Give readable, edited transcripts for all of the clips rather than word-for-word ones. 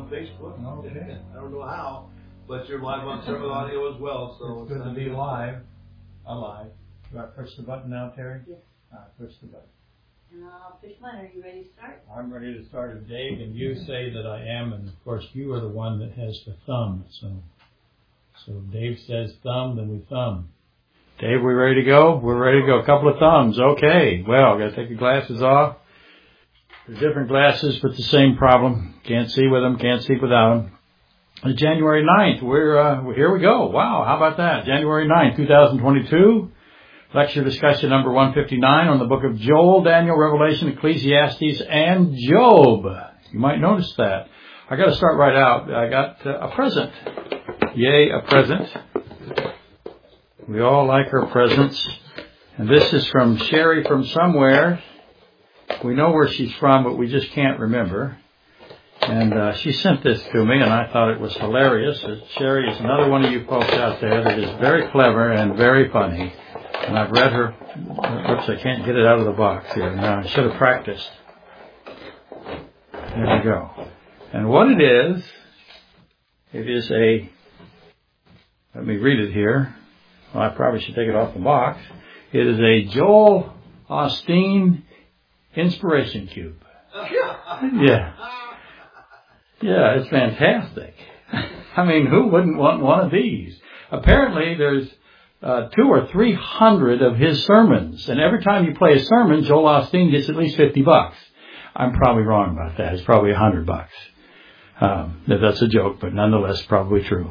on Facebook. Okay. I don't know how, but you're live on Sermon Audio as well. So it's good to be live. Alive. Do I push the button now, Terry? Yes. Push the button. And I'll push mine. Are you ready to start? I'm ready to start with Dave, and you say that I am, and of course you are the one that has the thumb. So Dave says thumb, then we thumb. Dave, we ready to go? We're ready to go. A couple of thumbs. Okay. Well, got to take the glasses off. They're different glasses, but the same problem. Can't see with them, can't see without them. January 9th, here we go. Wow, how about that? January 9th, 2022. Lecture discussion number 159 on the book of Joel, Daniel, Revelation, Ecclesiastes, and Job. You might notice that. I got to start right out. I got a present. Yay, a present. We all like our presents. And this is from Sherry from somewhere. We know where she's from, but we just can't remember. And she sent this to me, and I thought it was hilarious. Sherry is another one of you folks out there that is very clever and very funny. And I've read her. Oops, I can't get it out of the box here. No, I should have practiced. There we go. And what it is a, let me read it here. Well, I probably should take it off the box. It is a Joel Osteen Inspiration Cube. Yeah. Yeah, it's fantastic. I mean, who wouldn't want one of these? Apparently, there's 200 or 300 of his sermons, and every time you play a sermon, Joel Osteen gets at least $50. I'm probably wrong about that. It's probably $100. That's a joke, but nonetheless, probably true.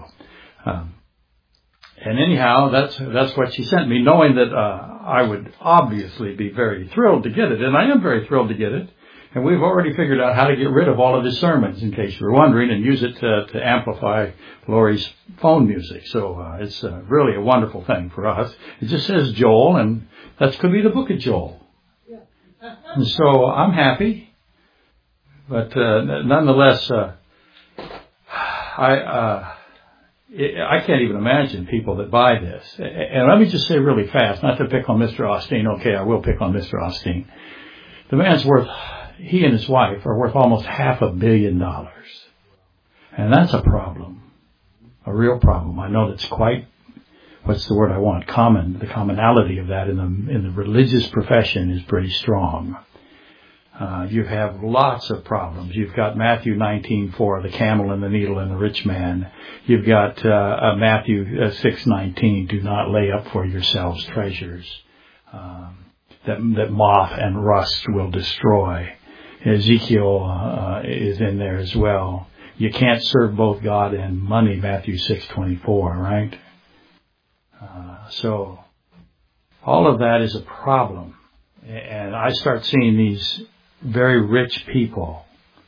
And anyhow, that's what she sent me, knowing that I would obviously be very thrilled to get it, and I am very thrilled to get it. And we've already figured out how to get rid of all of his sermons, in case you're wondering, and use it to amplify Lori's phone music. So it's really a wonderful thing for us. It just says Joel, and that could be the book of Joel. Yeah. And so I'm happy. But nonetheless, I can't even imagine people that buy this. And let me just say really fast, not to pick on Mr. Osteen. Okay, I will pick on Mr. Osteen. The man's worth... He and his wife are worth almost $500 million. And that's a problem. A real problem. I know that's quite, what's the word I want? Common. The commonality of that in the religious profession is pretty strong. You have lots of problems. You've got Matthew 19:4, the camel and the needle and the rich man. You've got Matthew 6:19, do not lay up for yourselves treasures that moth and rust will destroy. Ezekiel is in there as well. You can't serve both God and money, Matthew 6:24, right? So all of that is a problem. And I start seeing these very rich people.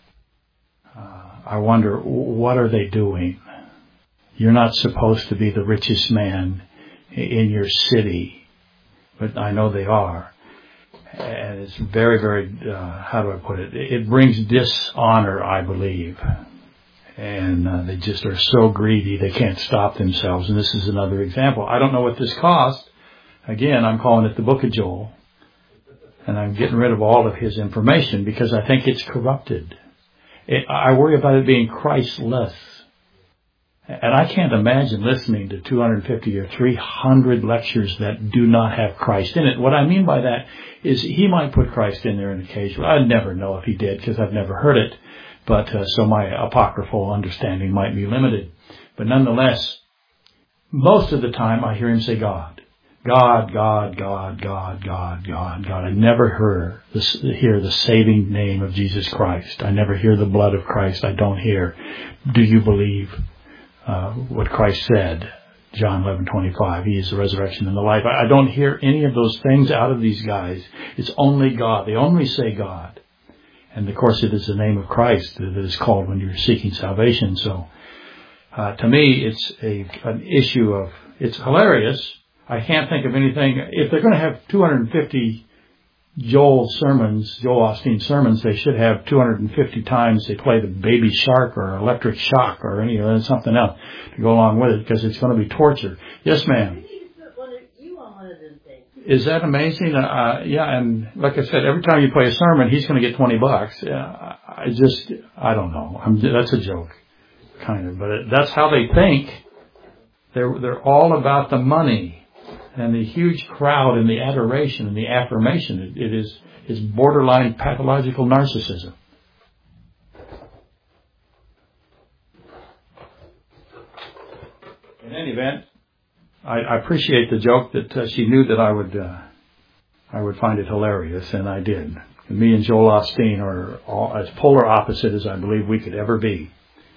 I wonder, what are they doing? You're not supposed to be the richest man in your city, but I know they are. And it's very, very, how do I put it? It brings dishonor, I believe. And they just are so greedy, they can't stop themselves. And this is another example. I don't know what this cost. Again, I'm calling it the book of Joel. And I'm getting rid of all of his information because I think it's corrupted. I worry about it being Christless. And I can't imagine listening to 250 or 300 lectures that do not have Christ in it. What I mean by that is he might put Christ in there on occasion. I'd never know if he did because I've never heard it. But so my apocryphal understanding might be limited. But nonetheless, most of the time I hear him say God. God, God, God, God, God, God, God. I never hear the saving name of Jesus Christ. I never hear the blood of Christ. I don't hear, do you believe what Christ said, John 11:25, he is the resurrection and the life. I don't hear any of those things out of these guys. It's only God. They only say God. And of course it is the name of Christ that is called when you're seeking salvation. So to me it's an issue of, it's hilarious. I can't think of anything. If they're going to have 250 Joel Osteen sermons, they should have 250 times they play the Baby Shark or Electric Shock or something else to go along with it, because it's going to be torture. Yes, ma'am. Is that amazing? Yeah, and like I said, every time you play a sermon, he's going to get $20. I don't know. That's a joke, kind of. But that's how they think. They're all about the money and the huge crowd and the adoration and the affirmation. It is borderline pathological narcissism. In any event, I appreciate the joke that she knew that I would find it hilarious, and I did. Me and Joel Osteen are as polar opposite as I believe we could ever be.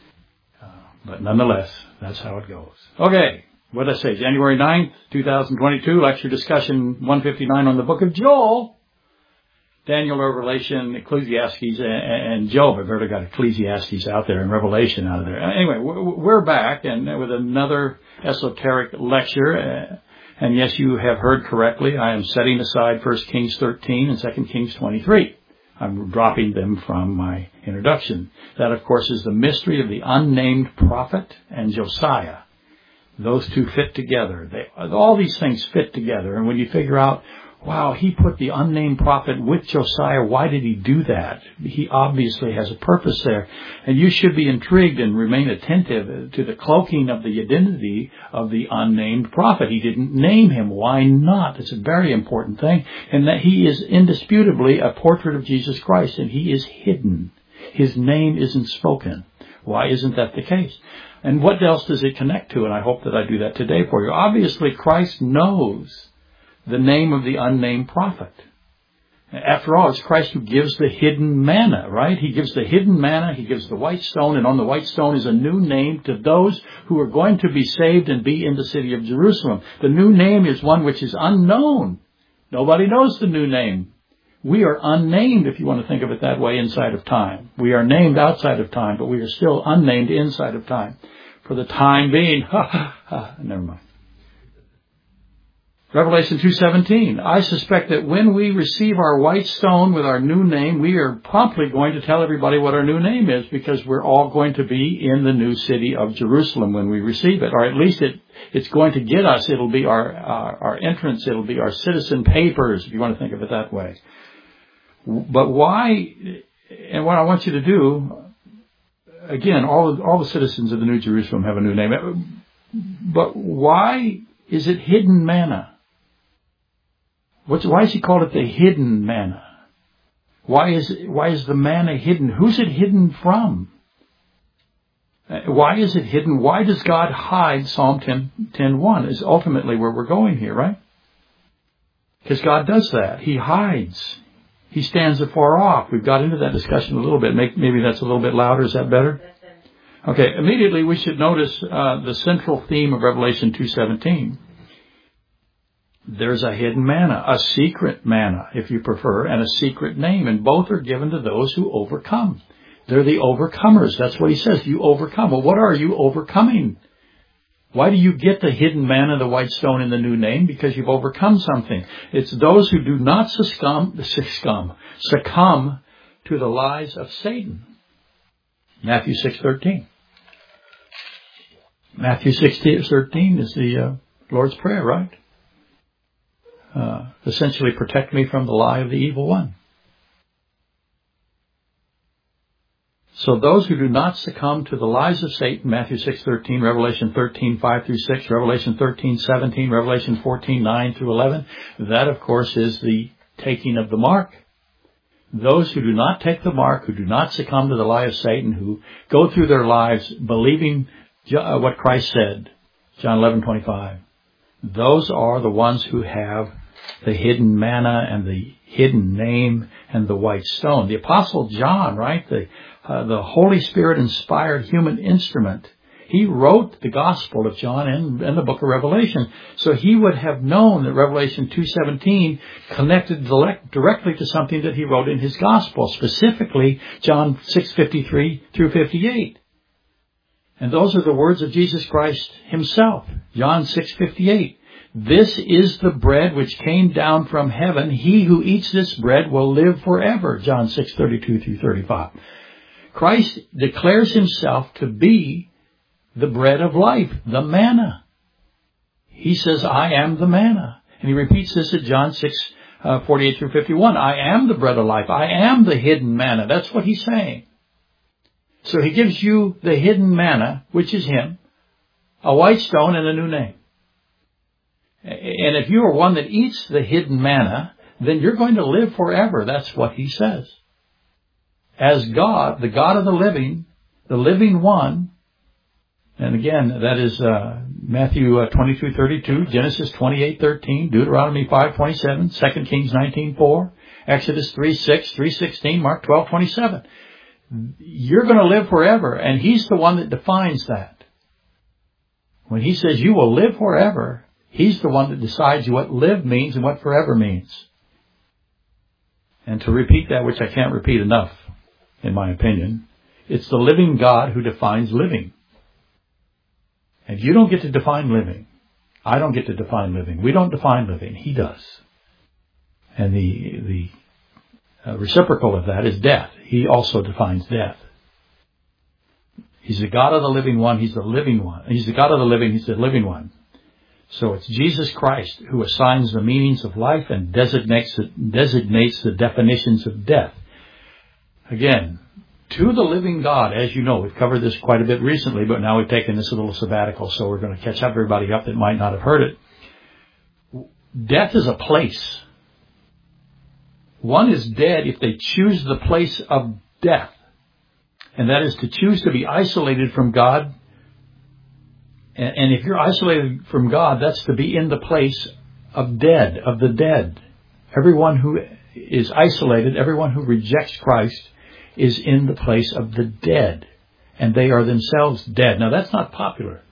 But nonetheless, that's how it goes. Okay, what did I say? January 9th, 2022, lecture discussion 159 on the book of Joel, Daniel, Revelation, Ecclesiastes, and Job. I've already got Ecclesiastes out there and Revelation out of there. Anyway, we're back and with another esoteric lecture. And yes, you have heard correctly. I am setting aside 1 Kings 13 and 2 Kings 23. I'm dropping them from my introduction. That, of course, is the mystery of the unnamed prophet and Josiah. Those two fit together. All these things fit together. And when you figure out, wow, he put the unnamed prophet with Josiah. Why did he do that? He obviously has a purpose there. And you should be intrigued and remain attentive to the cloaking of the identity of the unnamed prophet. He didn't name him. Why not? It's a very important thing. And that he is indisputably a portrait of Jesus Christ, and he is hidden. His name isn't spoken. Why isn't that the case? And what else does it connect to? And I hope that I do that today for you. Obviously, Christ knows the name of the unnamed prophet. After all, it's Christ who gives the hidden manna, right? He gives the hidden manna, he gives the white stone, and on the white stone is a new name to those who are going to be saved and be in the city of Jerusalem. The new name is one which is unknown. Nobody knows the new name. We are unnamed, if you want to think of it that way, inside of time. We are named outside of time, but we are still unnamed inside of time. For the time being, never mind. Revelation 2:17. I suspect that when we receive our white stone with our new name, we are promptly going to tell everybody what our new name is, because we're all going to be in the new city of Jerusalem when we receive it. Or at least it's going to get us. It'll be our entrance. It'll be our citizen papers, if you want to think of it that way. But why, and what I want you to do, again, all the citizens of the New Jerusalem have a new name. But why is it hidden manna? Why is he called it the hidden manna? Why is the manna hidden? Who's it hidden from? Why is it hidden? Why does God hide? Psalm 10:1 is ultimately where we're going here, right? Because God does that. He hides. He stands afar off. We've got into that discussion a little bit. Maybe that's a little bit louder. Is that better? Okay. Immediately we should notice the central theme of Revelation 2:17. There's a hidden manna, a secret manna, if you prefer, and a secret name. And both are given to those who overcome. They're the overcomers. That's what he says. You overcome. Well, what are you overcoming? Why do you get the hidden manna, the white stone, in the new name? Because you've overcome something. It's those who do not succumb to the lies of Satan. Matthew 6:13. Matthew 6:13 is the Lord's Prayer, right? Essentially, protect me from the lie of the evil one. So those who do not succumb to the lies of Satan, Matthew 6:13, Revelation 13:5-6, Revelation 13:17, Revelation 14:9-11, that, of course, is the taking of the mark. Those who do not take the mark, who do not succumb to the lie of Satan, who go through their lives believing what Christ said, John 11:25, those are the ones who have the hidden manna and the hidden name and the white stone. The Apostle John, right, the Holy Spirit inspired human instrument, he wrote the Gospel of John and the book of Revelation. So he would have known that Revelation 2:17 connected directly to something that he wrote in his Gospel, specifically John 6:53-58. And those are the words of Jesus Christ himself, John 6:58. This is the bread which came down from heaven. He who eats this bread will live forever, John 6:32-35. Christ declares himself to be the bread of life, the manna. He says, I am the manna. And he repeats this at John 6:48-51. I am the bread of life. I am the hidden manna. That's what he's saying. So he gives you the hidden manna, which is him, a white stone and a new name. And if you are one that eats the hidden manna, then you're going to live forever. That's what he says. As God, the God of the living one, and again, that is Matthew 22:32, Genesis 28:13, Deuteronomy 5:27, 2 Kings 19:4, Exodus 3:6, 3:16, Mark 12:27. You're going to live forever, and he's the one that defines that. When he says you will live forever, he's the one that decides what live means and what forever means. And to repeat that, which I can't repeat enough, in my opinion, it's the living God who defines living. And you don't get to define living. I don't get to define living. We don't define living. He does. And the reciprocal of that is death. He also defines death. He's the God of the living one. He's the living one. He's the God of the living. He's the living one. So it's Jesus Christ who assigns the meanings of life and designates the definitions of death. Again, to the living God, as you know, we've covered this quite a bit recently, but now we've taken this a little sabbatical, so we're going to catch everybody up that might not have heard it. Death is a place. One is dead if they choose the place of death. And that is to choose to be isolated from God. And if you're isolated from God, that's to be in the place of the dead. Everyone who is isolated, everyone who rejects Christ, is in the place of the dead. And they are themselves dead. Now that's not popular.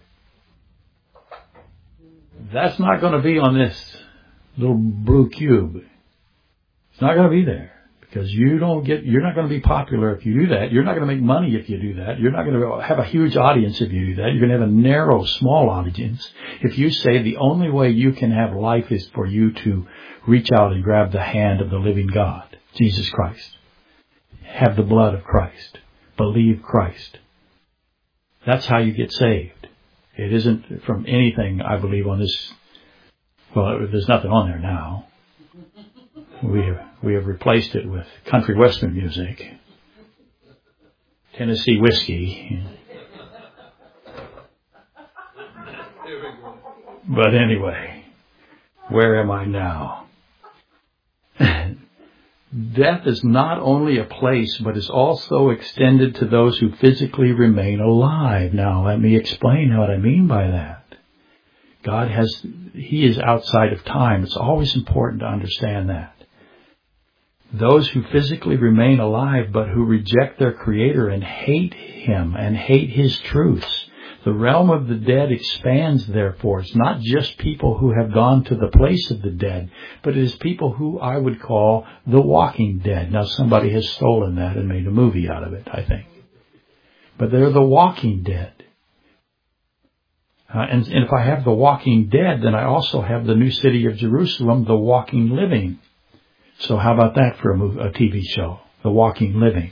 That's not going to be on this little blue cube. It's not going to be there. Because you're not going to be popular if you do that. You're not going to make money if you do that. You're not going to have a huge audience if you do that. You're going to have a narrow, small audience if you say the only way you can have life is for you to reach out and grab the hand of the living God, Jesus Christ. Have the blood of Christ. Believe Christ. That's how you get saved. It isn't from anything, I believe, on this. Well, there's nothing on there now. We have replaced it with country western music, Tennessee whiskey. But anyway, where am I now? Death is not only a place, but is also extended to those who physically remain alive. Now, let me explain what I mean by that. He is outside of time. It's always important to understand that. Those who physically remain alive but who reject their Creator and hate Him and hate His truths. The realm of the dead expands, therefore. It's not just people who have gone to the place of the dead, but it is people who I would call the walking dead. Now somebody has stolen that and made a movie out of it, I think. But they're the walking dead. And if I have the walking dead, then I also have the new city of Jerusalem, the walking living. So how about that for a TV show? The Walking Living.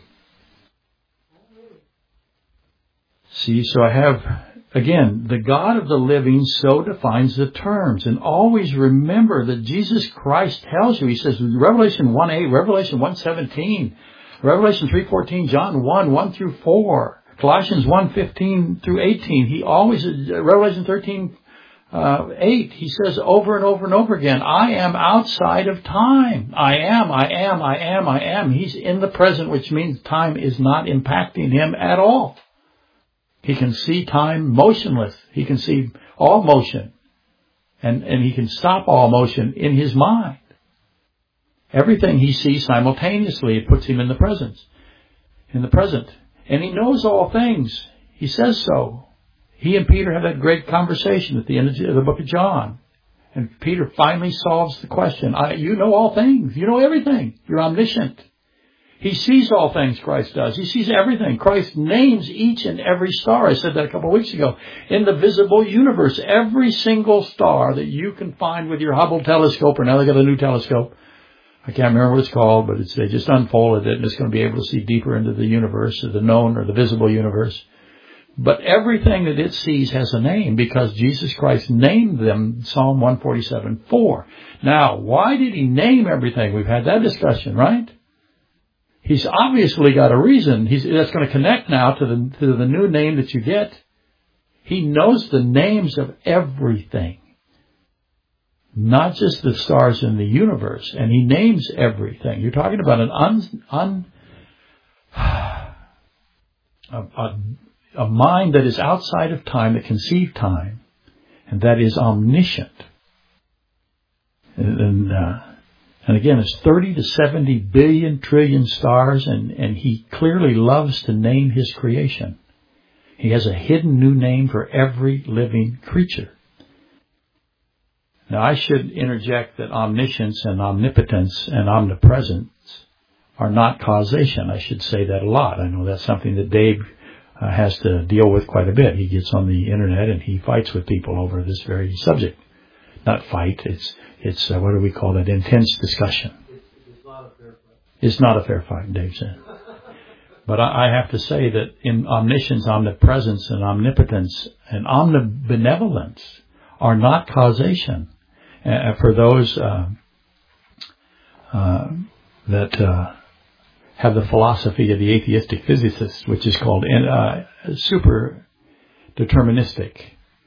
See, so I have, again, the God of the living so defines the terms. And always remember that Jesus Christ tells you, He says, Revelation 1:8, Revelation 1:17, Revelation 3:14, John 1 through 4, Colossians 1:15 through 18. He always, Revelation 13:8, he says over and over and over again, I am outside of time. I am. He's in the present, which means time is not impacting him at all. He can see time motionless. He can see all motion. And he can stop all motion in his mind. Everything he sees simultaneously, it puts him in the present. And he knows all things. He says so. He and Peter have that great conversation at the end of the book of John. And Peter finally solves the question. You know all things. You know everything. You're omniscient. He sees all things, Christ does. He sees everything. Christ names each and every star. I said that a couple of weeks ago. In the visible universe, every single star that you can find with your Hubble telescope, or now they got a new telescope. I can't remember what it's called, but they just unfolded it, and it's going to be able to see deeper into the universe, or the known or the visible universe. But everything that it sees has a name because Jesus Christ named them, Psalm 147:4. Now, why did He name everything? We've had that discussion, right? He's obviously got a reason. That's going to connect now to the new name that you get. He knows the names of everything, not just the stars in the universe, and he names everything. You're talking about a mind that is outside of time, that conceives time, and that is omniscient. And again, it's 30 to 70 billion trillion stars, and he clearly loves to name his creation. He has a hidden new name for every living creature. Now, I should interject that omniscience and omnipotence and omnipresence are not causation. I should say that a lot. I know that's something that Dave has to deal with quite a bit. He gets on the internet and he fights with people over this very subject. Not fight, it's what do we call that? Intense discussion. It's not a fair fight. It's not a fair fight, Dave said. But I have to say that in omniscience, omnipresence, and omnipotence, and omnibenevolence are not causation. For those that have the philosophy of the atheistic physicists, which is called super deterministic.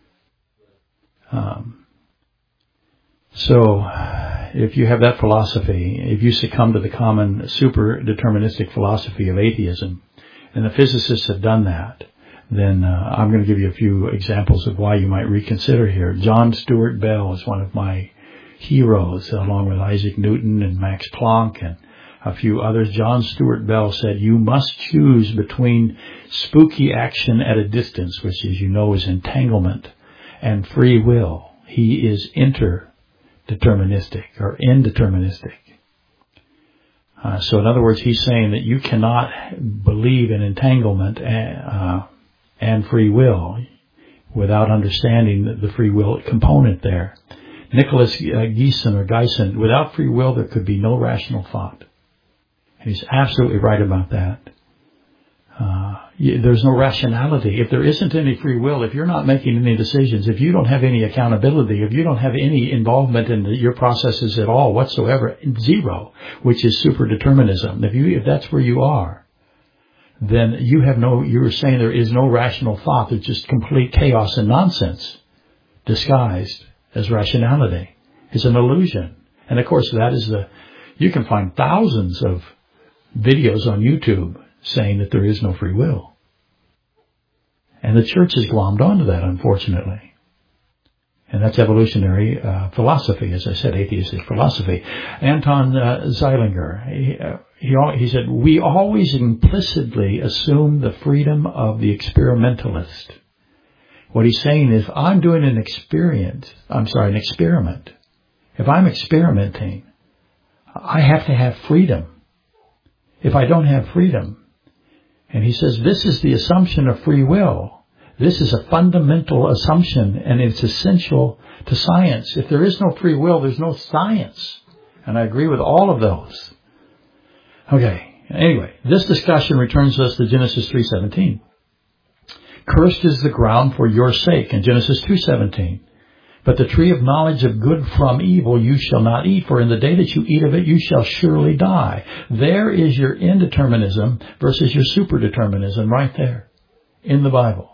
So, if you have that philosophy, if you succumb to the common super deterministic philosophy of atheism, and the physicists have done that, then I'm going to give you a few examples of why you might reconsider here. John Stuart Bell is one of my heroes, along with Isaac Newton and Max Planck and a few others. John Stuart Bell said, you must choose between spooky action at a distance, which, as you know, is entanglement, and free will. He is interdeterministic or indeterministic. So in other words, he's saying that you cannot believe in entanglement and free will without understanding the free will component there. Nicholas Geisen, without free will there could be no rational thought. And he's absolutely right about that. There's no rationality. If there isn't any free will, if you're not making any decisions, if you don't have any accountability, if you don't have any involvement in your processes at all whatsoever, zero, which is superdeterminism, if that's where you are, then you're saying there is no rational thought. There's just complete chaos and nonsense disguised as rationality. It's an illusion. And of course you can find thousands of videos on YouTube saying that there is no free will. And the church has glommed onto that, unfortunately. And that's evolutionary philosophy, as I said, atheistic philosophy. Anton Zeilinger, he said, we always implicitly assume the freedom of the experimentalist. What he's saying is, I'm doing an experiment. If I'm experimenting, I have to have freedom. If I don't have freedom, and he says this is the assumption of free will. This is a fundamental assumption, and it's essential to science. If there is no free will, there's no science. And I agree with all of those. Okay, anyway, this discussion returns us to Genesis 3:17. Cursed is the ground for your sake, in Genesis 2:17. But the tree of knowledge of good from evil you shall not eat, for in the day that you eat of it you shall surely die. There is your indeterminism versus your superdeterminism right there in the Bible.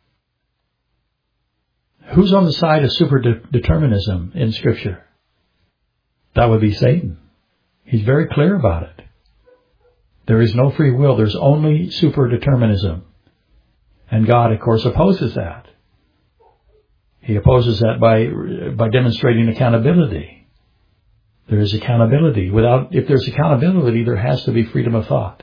Who's on the side of superdeterminism in Scripture? That would be Satan. He's very clear about it. There is no free will. There's only superdeterminism. And God, of course, opposes that. He opposes that by demonstrating accountability. There is accountability. If there's accountability, there has to be freedom of thought.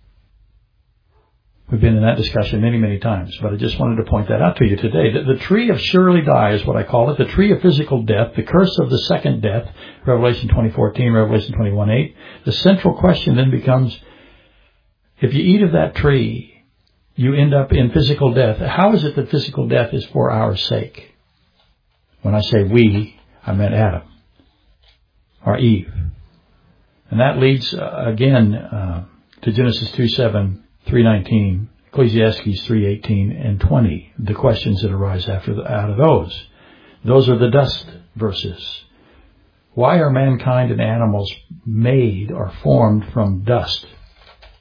We've been in that discussion many, many times, but I just wanted to point that out to you today. The tree of surely die is what I call it, the tree of physical death, the curse of the second death, Revelation 20:14, Revelation 21:8. The central question then becomes, if you eat of that tree, you end up in physical death. How is it that physical death is for our sake? When I say we, I meant Adam or Eve. And that leads again to Genesis 2:7, 3:19, Ecclesiastes 3:18 and 20. The questions that arise out of those. Those are the dust verses. Why are mankind and animals made or formed from dust?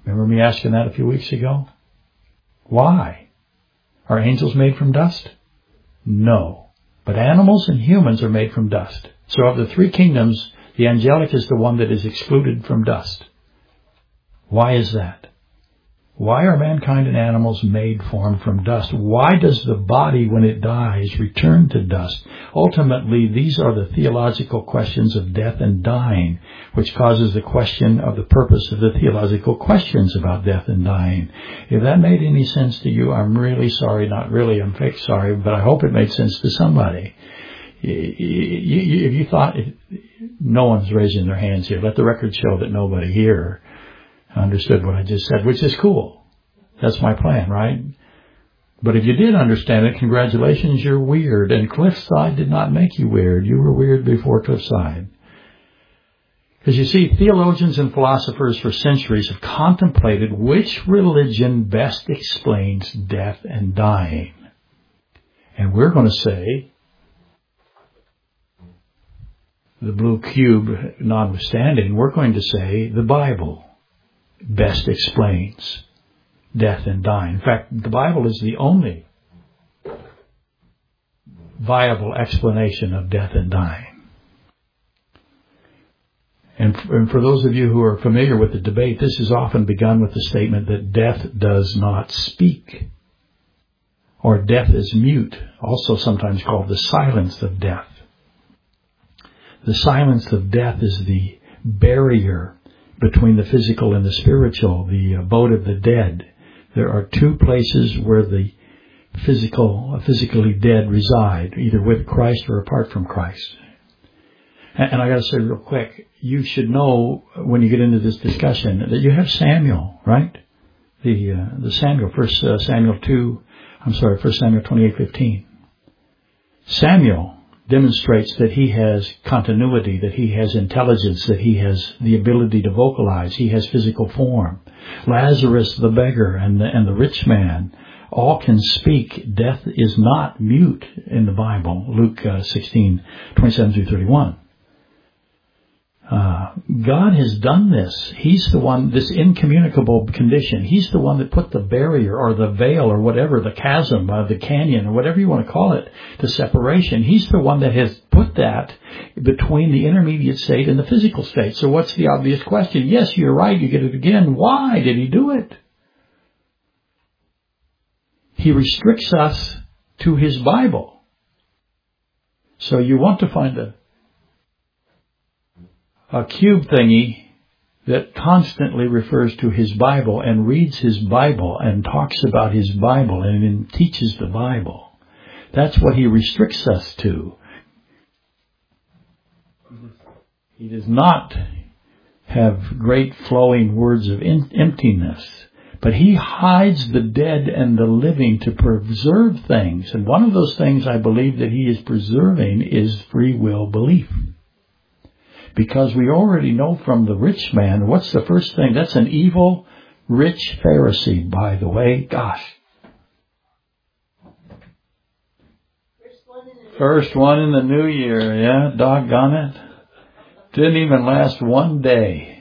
Remember me asking that a few weeks ago? Why? Are angels made from dust? No. But animals and humans are made from dust. So of the three kingdoms, the angelic is the one that is excluded from dust. Why is that? Why are mankind and animals formed from dust? Why does the body, when it dies, return to dust? Ultimately, these are the theological questions of death and dying, which causes the question of the purpose of the theological questions about death and dying. If that made any sense to you, I'm really sorry. Not really, I'm fake sorry, but I hope it made sense to somebody. If you thought, no one's raising their hands here. Let the record show that nobody here understood what I just said, which is cool. That's my plan, right? But if you did understand it, congratulations, you're weird. And Cliffside did not make you weird. You were weird before Cliffside. Because you see, theologians and philosophers for centuries have contemplated which religion best explains death and dying. And we're going to say, the blue cube notwithstanding, we're going to say the Bible best explains death and dying. In fact, the Bible is the only viable explanation of death and dying. And for those of you who are familiar with the debate, this is often begun with the statement that death does not speak, or death is mute, also sometimes called the silence of death. The silence of death is the barrier between the physical and the spiritual, the abode of the dead. There are two places where the physically dead reside, either with Christ or apart from Christ. And I got to say real quick, you should know when you get into this discussion that you have Samuel, right? The Samuel, 1 Samuel 28:15. Samuel demonstrates that he has continuity, that he has intelligence, that he has the ability to vocalize, he has physical form. Lazarus the beggar and the rich man all can speak. Death is not mute in the Bible. Luke 16:27-31. God has done this. He's the one, this incommunicable condition. He's the one that put the barrier or the veil or whatever, the chasm, the canyon or whatever you want to call it, the separation. He's the one that has put that between the intermediate state and the physical state. So what's the obvious question? Yes, you're right. You get it again. Why did he do it? He restricts us to his Bible. So you want to find a cube thingy that constantly refers to his Bible and reads his Bible and talks about his Bible and then teaches the Bible. That's what he restricts us to. He does not have great flowing words of emptiness, but he hides the dead and the living to preserve things. And one of those things I believe that he is preserving is free will belief. Because we already know from the rich man, what's the first thing? That's an evil, rich Pharisee, by the way. Gosh. First one in the new year, yeah, doggone it. Didn't even last one day.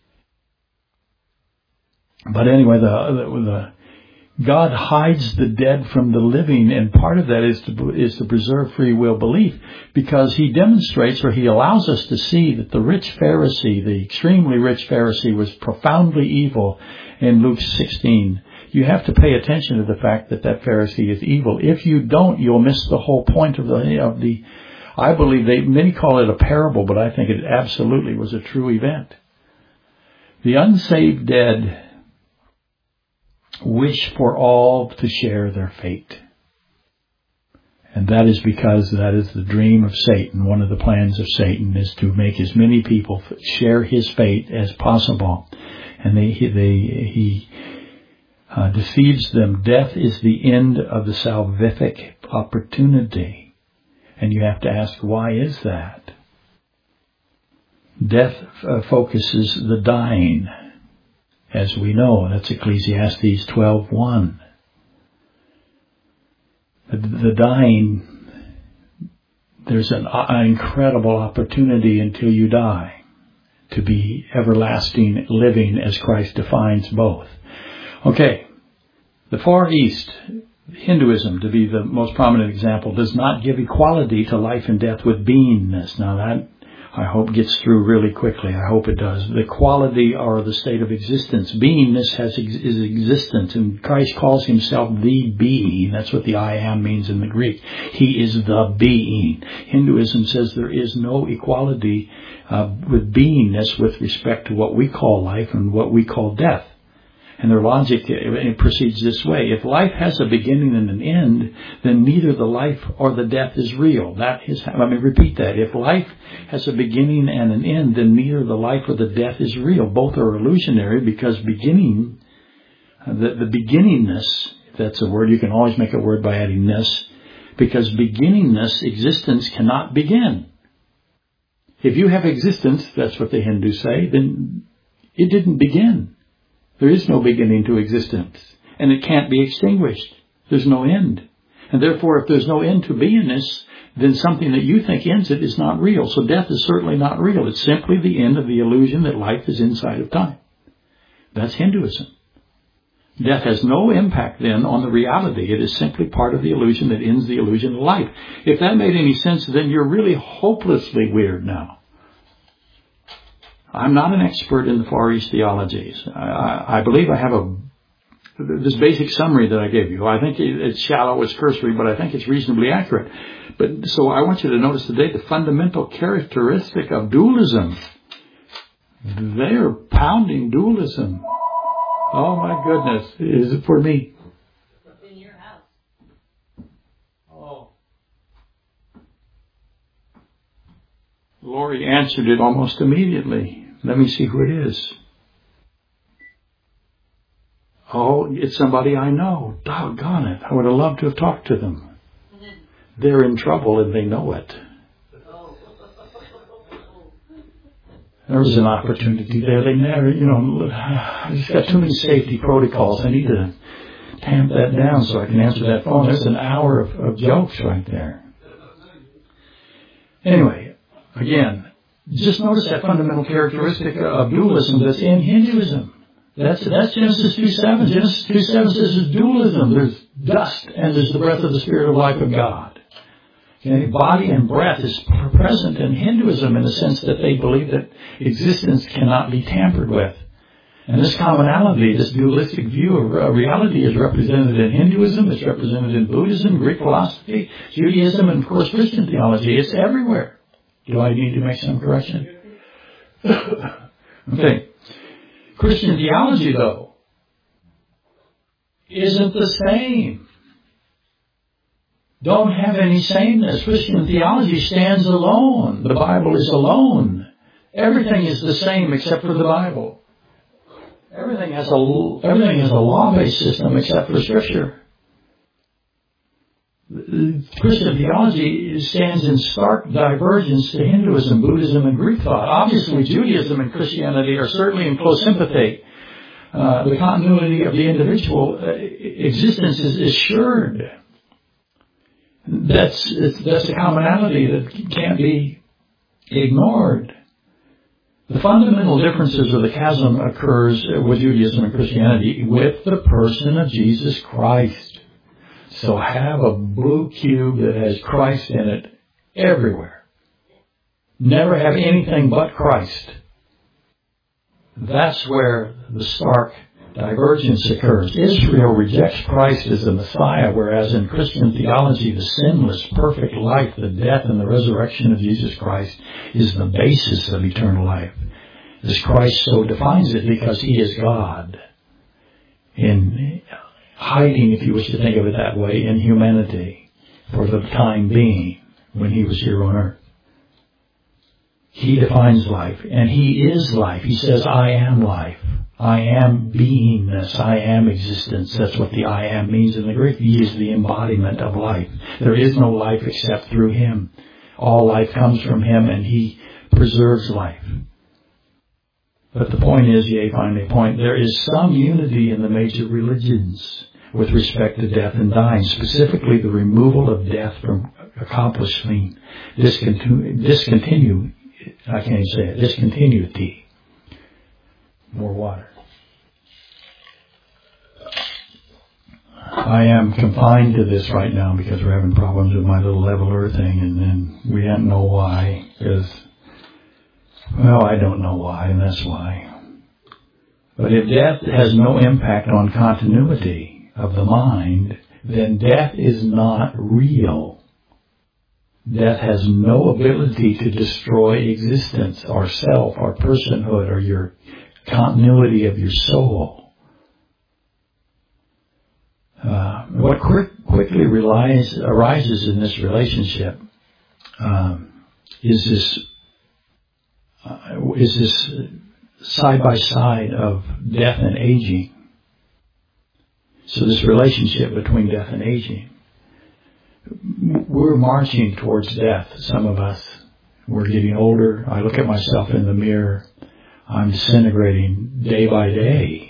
But anyway, the God hides the dead from the living, and part of that is to preserve free will belief, because he demonstrates, or he allows us to see, that the rich Pharisee, the extremely rich Pharisee, was profoundly evil in Luke 16. You have to pay attention to the fact that Pharisee is evil. If you don't, you'll miss the whole point of the I believe many call it a parable, but I think it absolutely was a true event. The unsaved dead wish for all to share their fate. And that is because that is the dream of Satan. One of the plans of Satan is to make as many people share his fate as possible. And he deceives them. Death is the end of the salvific opportunity. And you have to ask, why is that? Death focuses the dying. As we know, that's Ecclesiastes 12:1. The dying, there's an incredible opportunity until you die. to be everlasting living as Christ defines both. Okay, the Far East, Hinduism, to be the most prominent example, does not give equality to life and death with beingness. Now that, I hope, gets through really quickly. I hope it does. The quality or the state of existence. Beingness is existence, and Christ calls himself the being. That's what the I am means in the Greek. He is the being. Hinduism says there is no equality with beingness with respect to what we call life and what we call death. And their logic, it proceeds this way. If life has a beginning and an end, then neither the life or the death is real. Let me repeat that. If life has a beginning and an end, then neither the life or the death is real. Both are illusionary because the beginningness, if that's a word, you can always make a word by adding ness, because beginningness, existence, cannot begin. If you have existence, that's what the Hindus say, then it didn't begin. There is no beginning to existence, and it can't be extinguished. There's no end. And therefore, if there's no end to beingness, then something that you think ends it is not real. So death is certainly not real. It's simply the end of the illusion that life is inside of time. That's Hinduism. Death has no impact then on the reality. It is simply part of the illusion that ends the illusion of life. If that made any sense, then you're really hopelessly weird now. I'm not an expert in the Far East theologies. I believe I have this basic summary that I gave you. I think it's shallow, it's cursory, but I think it's reasonably accurate. But so I want you to notice today the fundamental characteristic of dualism. They are pounding dualism. Oh my goodness, is it for me? In your house. Oh. Lori answered it almost immediately. Let me see who it is. Oh, it's somebody I know. Doggone it. I would have loved to have talked to them. They're in trouble and they know it. There was an opportunity there. They never, I just got too many safety protocols. I need to tamp that down so I can answer that phone. There's an hour of jokes right there. Anyway, again, just notice that fundamental characteristic of dualism that's in Hinduism. That's Genesis 2:7. Genesis 2:7 says it's dualism. There's dust and there's the breath of the Spirit of life of God. Okay? Body and breath is present in Hinduism in the sense that they believe that existence cannot be tampered with. And this commonality, this dualistic view of reality is represented in Hinduism, it's represented in Buddhism, Greek philosophy, Judaism, and of course Christian theology. It's everywhere. Do I need to make some correction? Okay. Christian theology, though, isn't the same. Don't have any sameness. Christian theology stands alone. The Bible is alone. Everything is the same except for the Bible. Everything has a law-based system except for Scripture. Christian theology stands in stark divergence to Hinduism, Buddhism, and Greek thought. Obviously, Judaism and Christianity are certainly in close sympathy. The continuity of the individual existence is assured. That's a commonality that can't be ignored. The fundamental differences of the chasm occurs with Judaism and Christianity with the person of Jesus Christ. So have a blue cube that has Christ in it everywhere. Never have anything but Christ. That's where the stark divergence occurs. Israel rejects Christ as the Messiah, whereas in Christian theology, the sinless, perfect life, the death and the resurrection of Jesus Christ is the basis of eternal life. As Christ so defines it, because He is God. In hiding, if you wish to think of it that way, in humanity for the time being when He was here on earth. He defines life, and He is life. He says, I am life. I am beingness. I am existence. That's what the I am means in the Greek. He is the embodiment of life. There is no life except through Him. All life comes from Him, and He preserves life. But the point is, finally, there is some unity in the major religions with respect to death and dying, specifically the removal of death from accomplishing discontinuity I can't even say it, discontinuity. More water. I am confined to this right now because we're having problems with my little leveler thing, and then we don't know why, because, well, I don't know why, and that's why. But if death has no impact on continuity of the mind, then death is not real. Death has no ability to destroy existence, or self, or personhood, or your continuity of your soul. What quickly arises in this relationship is this side by side of death and aging. So this relationship between death and aging. We're marching towards death, some of us. We're getting older. I look at myself in the mirror. I'm disintegrating day by day.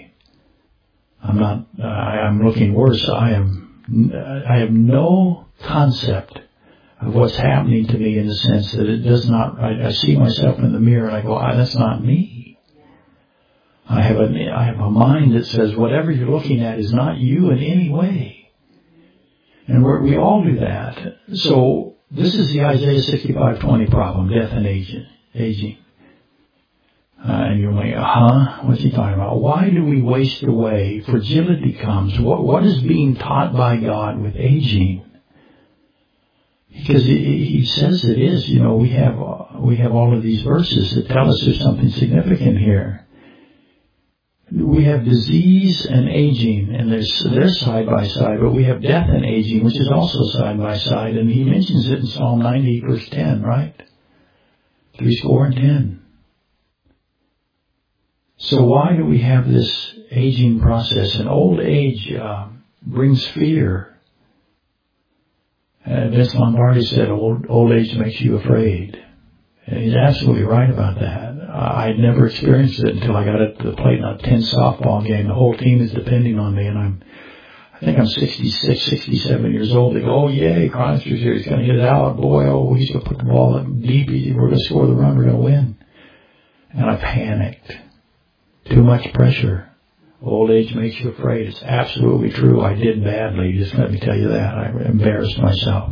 I'm looking worse. I have no concept of what's happening to me in the sense that it does not, I see myself in the mirror and I go, that's not me. I have a mind that says whatever you're looking at is not you in any way. And we all do that. So this is the Isaiah 65:20 problem, death and aging. And you're like, what's he talking about? Why do we waste away? Fragility comes. What is being taught by God with aging? Because he says it is. We have all of these verses that tell us there's something significant here. We have disease and aging, and they're side by side, but we have death and aging, which is also side by side, and he mentions it in Psalm 90, verse 10, right? 10. So why do we have this aging process? And old age brings fear. Vince Lombardi said old age makes you afraid. And he's absolutely right about that. I'd never experienced it until I got at the plate in a 10 softball game. The whole team is depending on me, and I think I'm 66, 67 years old. They go, oh yay, Chronister's here, he's going to hit it out. Boy, he's going to put the ball in deep. We're going to score the run, we're going to win. And I panicked. Too much pressure. Old age makes you afraid. It's absolutely true. I did badly. Just let me tell you that. I embarrassed myself.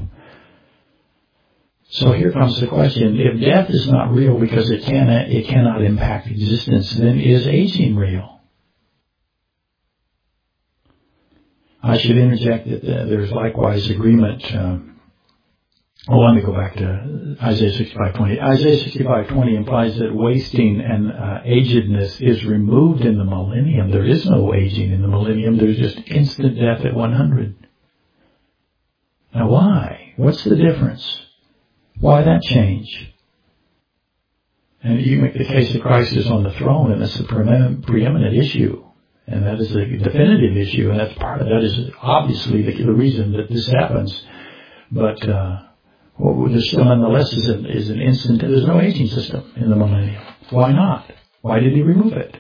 So here comes the question. If death is not real because it cannot impact existence, then is aging real? I should interject that there's likewise agreement. Let me go back to Isaiah 65:20. Isaiah 65:20 implies that wasting and agedness is removed in the millennium. There is no aging in the millennium. There's just instant death at 100. Now why? What's the difference? Why that change? And you make the case that Christ is on the throne, and that's the preeminent issue. And that is the definitive issue, and that is obviously the reason that this happens. But there still nonetheless is an instant. There's no aging system in the millennium. Why not? Why did he remove it?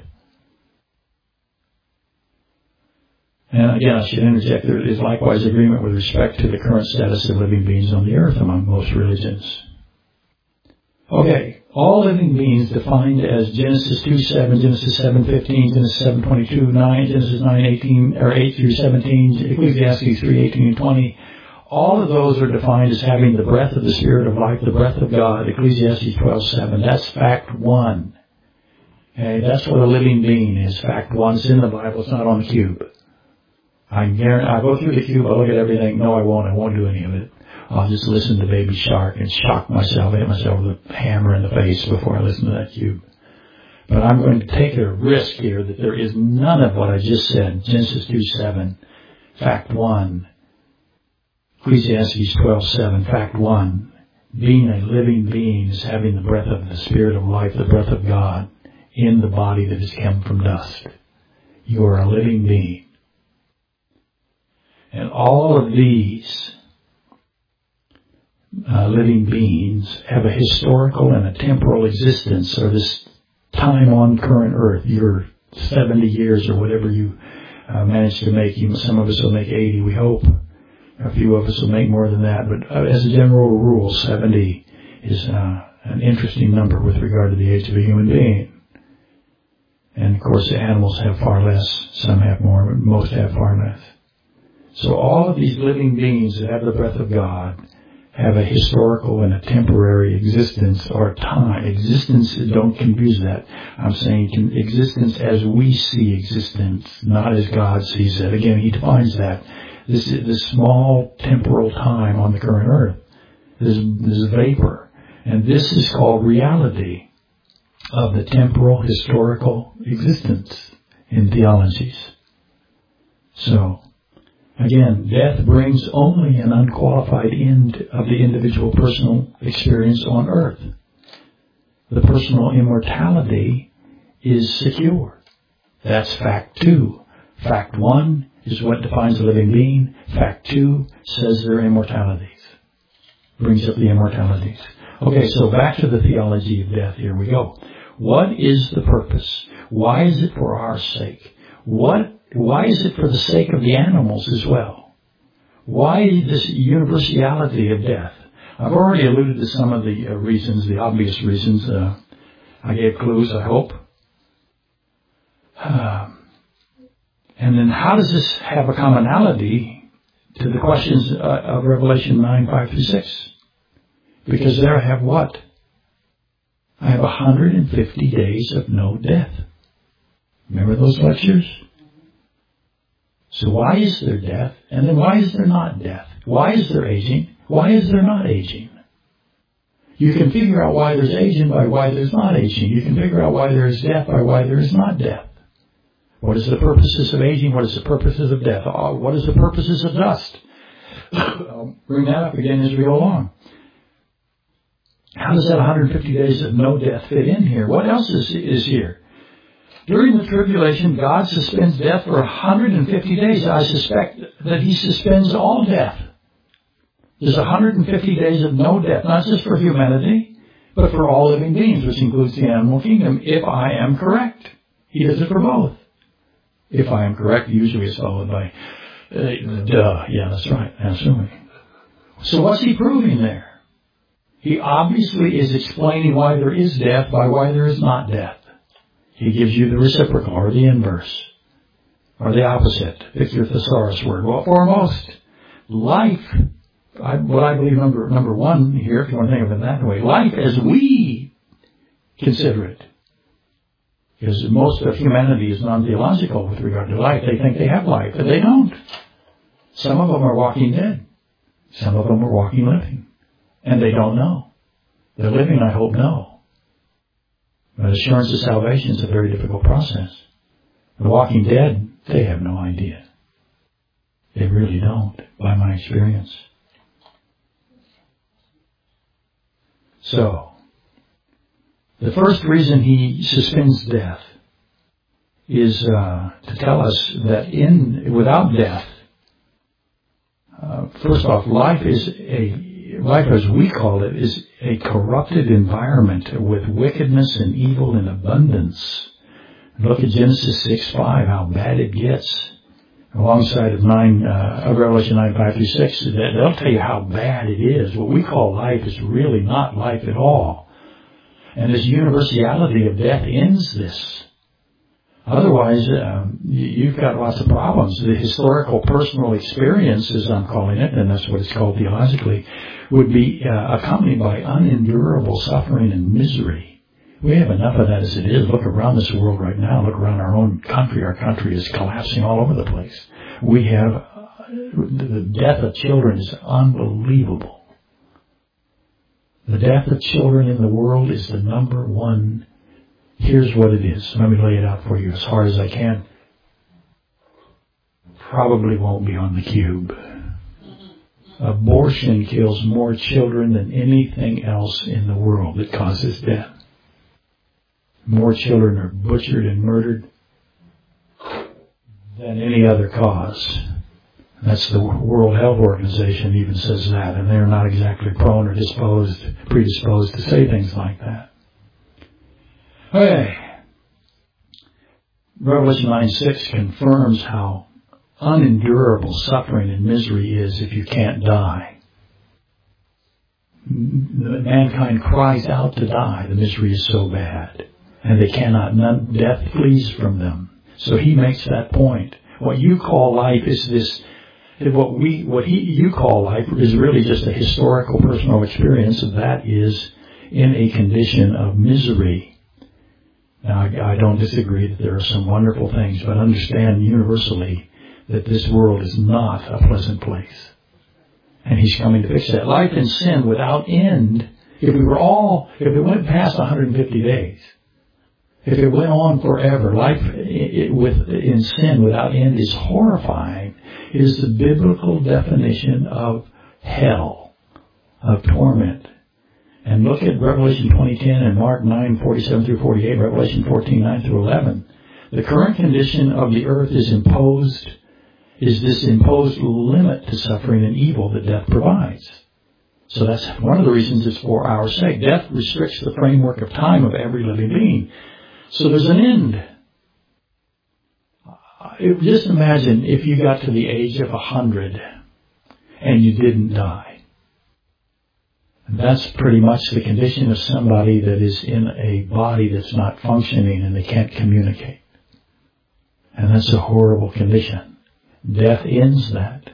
And again, I should interject, there is likewise agreement with respect to the current status of living beings on the earth among most religions. Okay, all living beings defined as Genesis 2:7, Genesis 7:15, Genesis 7:22, 9, Genesis 9:18, or 8 through 17, Ecclesiastes 3:18 and 20. All of those are defined as having the breath of the Spirit of life, the breath of God, Ecclesiastes 12:7. That's fact one. Okay, that's what a living being is. Fact one. It's in the Bible. It's not on the cube. I go through the cube. I look at everything. No, I won't do any of it. I'll just listen to Baby Shark and shock myself, hit myself with a hammer in the face before I listen to that cube. But I'm going to take a risk here that there is none of what I just said. Genesis 2:7, fact one. Ecclesiastes 12:7, fact one. Being a living being is having the breath of the Spirit of life, the breath of God, in the body that has come from dust. You are a living being. And all of these living beings have a historical and a temporal existence, or this time on current earth, your 70 years or whatever you manage to make. Some of us will make 80, we hope. A few of us will make more than that, but as a general rule, 70 is an interesting number with regard to the age of a human being. And of course the animals have far less, some have more, but most have far less. So all of these living beings that have the breath of God have a historical and a temporary existence or time. Existence, don't confuse that. I'm saying existence as we see existence, not as God sees it. Again, he defines that. This is the small temporal time on the current earth. This vapor. And this is called reality of the temporal historical existence in theologies. So, again, death brings only an unqualified end of the individual personal experience on earth. The personal immortality is secure. That's fact 2. Fact 1 is what defines a living being. Fact 2 says their immortalities. Brings up the immortalities. Okay, so back to the theology of death. Here we go. What is the purpose? Why is it for our sake? Why is it for the sake of the animals as well? Why this universality of death? I've already alluded to some of the reasons, the obvious reasons. I gave clues, I hope. And then how does this have a commonality to the questions of Revelation 9, 5 through 6? Because there I have what? I have 150 days of no death. Remember those lectures? So why is there death? And then why is there not death? Why is there aging? Why is there not aging? You can figure out why there's aging by why there's not aging. You can figure out why there is death by why there is not death. What is the purposes of aging? What is the purposes of death? What is the purposes of dust? I'll bring that up again as we go along. How does that 150 days of no death fit in here? What else is here? During the tribulation, God suspends death for 150 days. I suspect that he suspends all death. There's 150 days of no death, not just for humanity, but for all living beings, which includes the animal kingdom, if I am correct. He does it for both. If I am correct, usually it's followed by, duh. Yeah, that's right. Assuming. So what's he proving there? He obviously is explaining why there is death by why there is not death. He gives you the reciprocal or the inverse or the opposite. Pick your thesaurus word. Well, foremost, life, what I believe number one here, if you want to think of it that way, life as we consider it. Because most of humanity is non-theological with regard to life. They think they have life, but they don't. Some of them are walking dead. Some of them are walking living. And they don't know. The living, I hope, know. But assurance of salvation is a very difficult process. The walking dead, they have no idea. They really don't, by my experience. So, the first reason he suspends death is to tell us that without death, first off, life as we call it, is a corrupted environment with wickedness and evil in abundance. Look at Genesis 6:5, how bad it gets. Alongside of Revelation 9, 5 through 6, they'll tell you how bad it is. What we call life is really not life at all. And this universality of death ends this. Otherwise, you've got lots of problems. The historical personal experience, as I'm calling it, and that's what it's called theologically, would be accompanied by unendurable suffering and misery. We have enough of that as it is. Look around this world right now. Look around our own country. Our country is collapsing all over the place. We have the death of children is unbelievable. The death of children in the world is the number one. Here's what it is. Let me lay it out for you as hard as I can. Probably won't be on the cube. Abortion kills more children than anything else in the world that causes death. More children are butchered and murdered than any other cause. That's the World Health Organization even says that, and they're not exactly prone or predisposed to say things like that. Okay. Revelation 9:6 confirms how unendurable suffering and misery is if you can't die. mankind cries out to die. The misery is so bad. And they cannot, death flees from them. So he makes that point. What you call life is this, you call life is really just a historical personal experience that is in a condition of misery. Now, I don't disagree that there are some wonderful things, but understand universally that this world is not a pleasant place. And he's coming to fix that. Life in sin without end, if it went past 150 days, if it went on forever, life in sin without end is horrifying. It is the biblical definition of hell, of torment. And look at Revelation 20:10 and Mark 9:47 through 48, Revelation 14:9 through 11. The current condition of the earth is this imposed limit to suffering and evil that death provides. So that's one of the reasons it's for our sake. Death restricts the framework of time of every living being. So there's an end. Just imagine if you got to the age of 100 and you didn't die. That's pretty much the condition of somebody that is in a body that's not functioning and they can't communicate. And that's a horrible condition. Death ends that.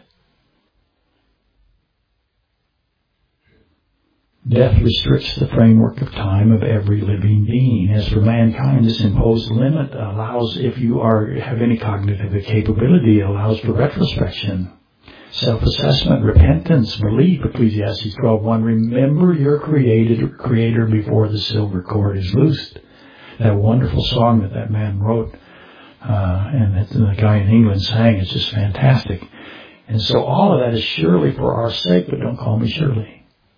Death restricts the framework of time of every living being. As for mankind, this imposed limit allows, if you have any cognitive capability, it allows for retrospection, self-assessment, repentance, belief. Ecclesiastes 12:1. Remember your Creator before the silver cord is loosed. That wonderful song that man wrote, and the guy in England sang. It's just fantastic. And so all of that is surely for our sake, but don't call me Shirley.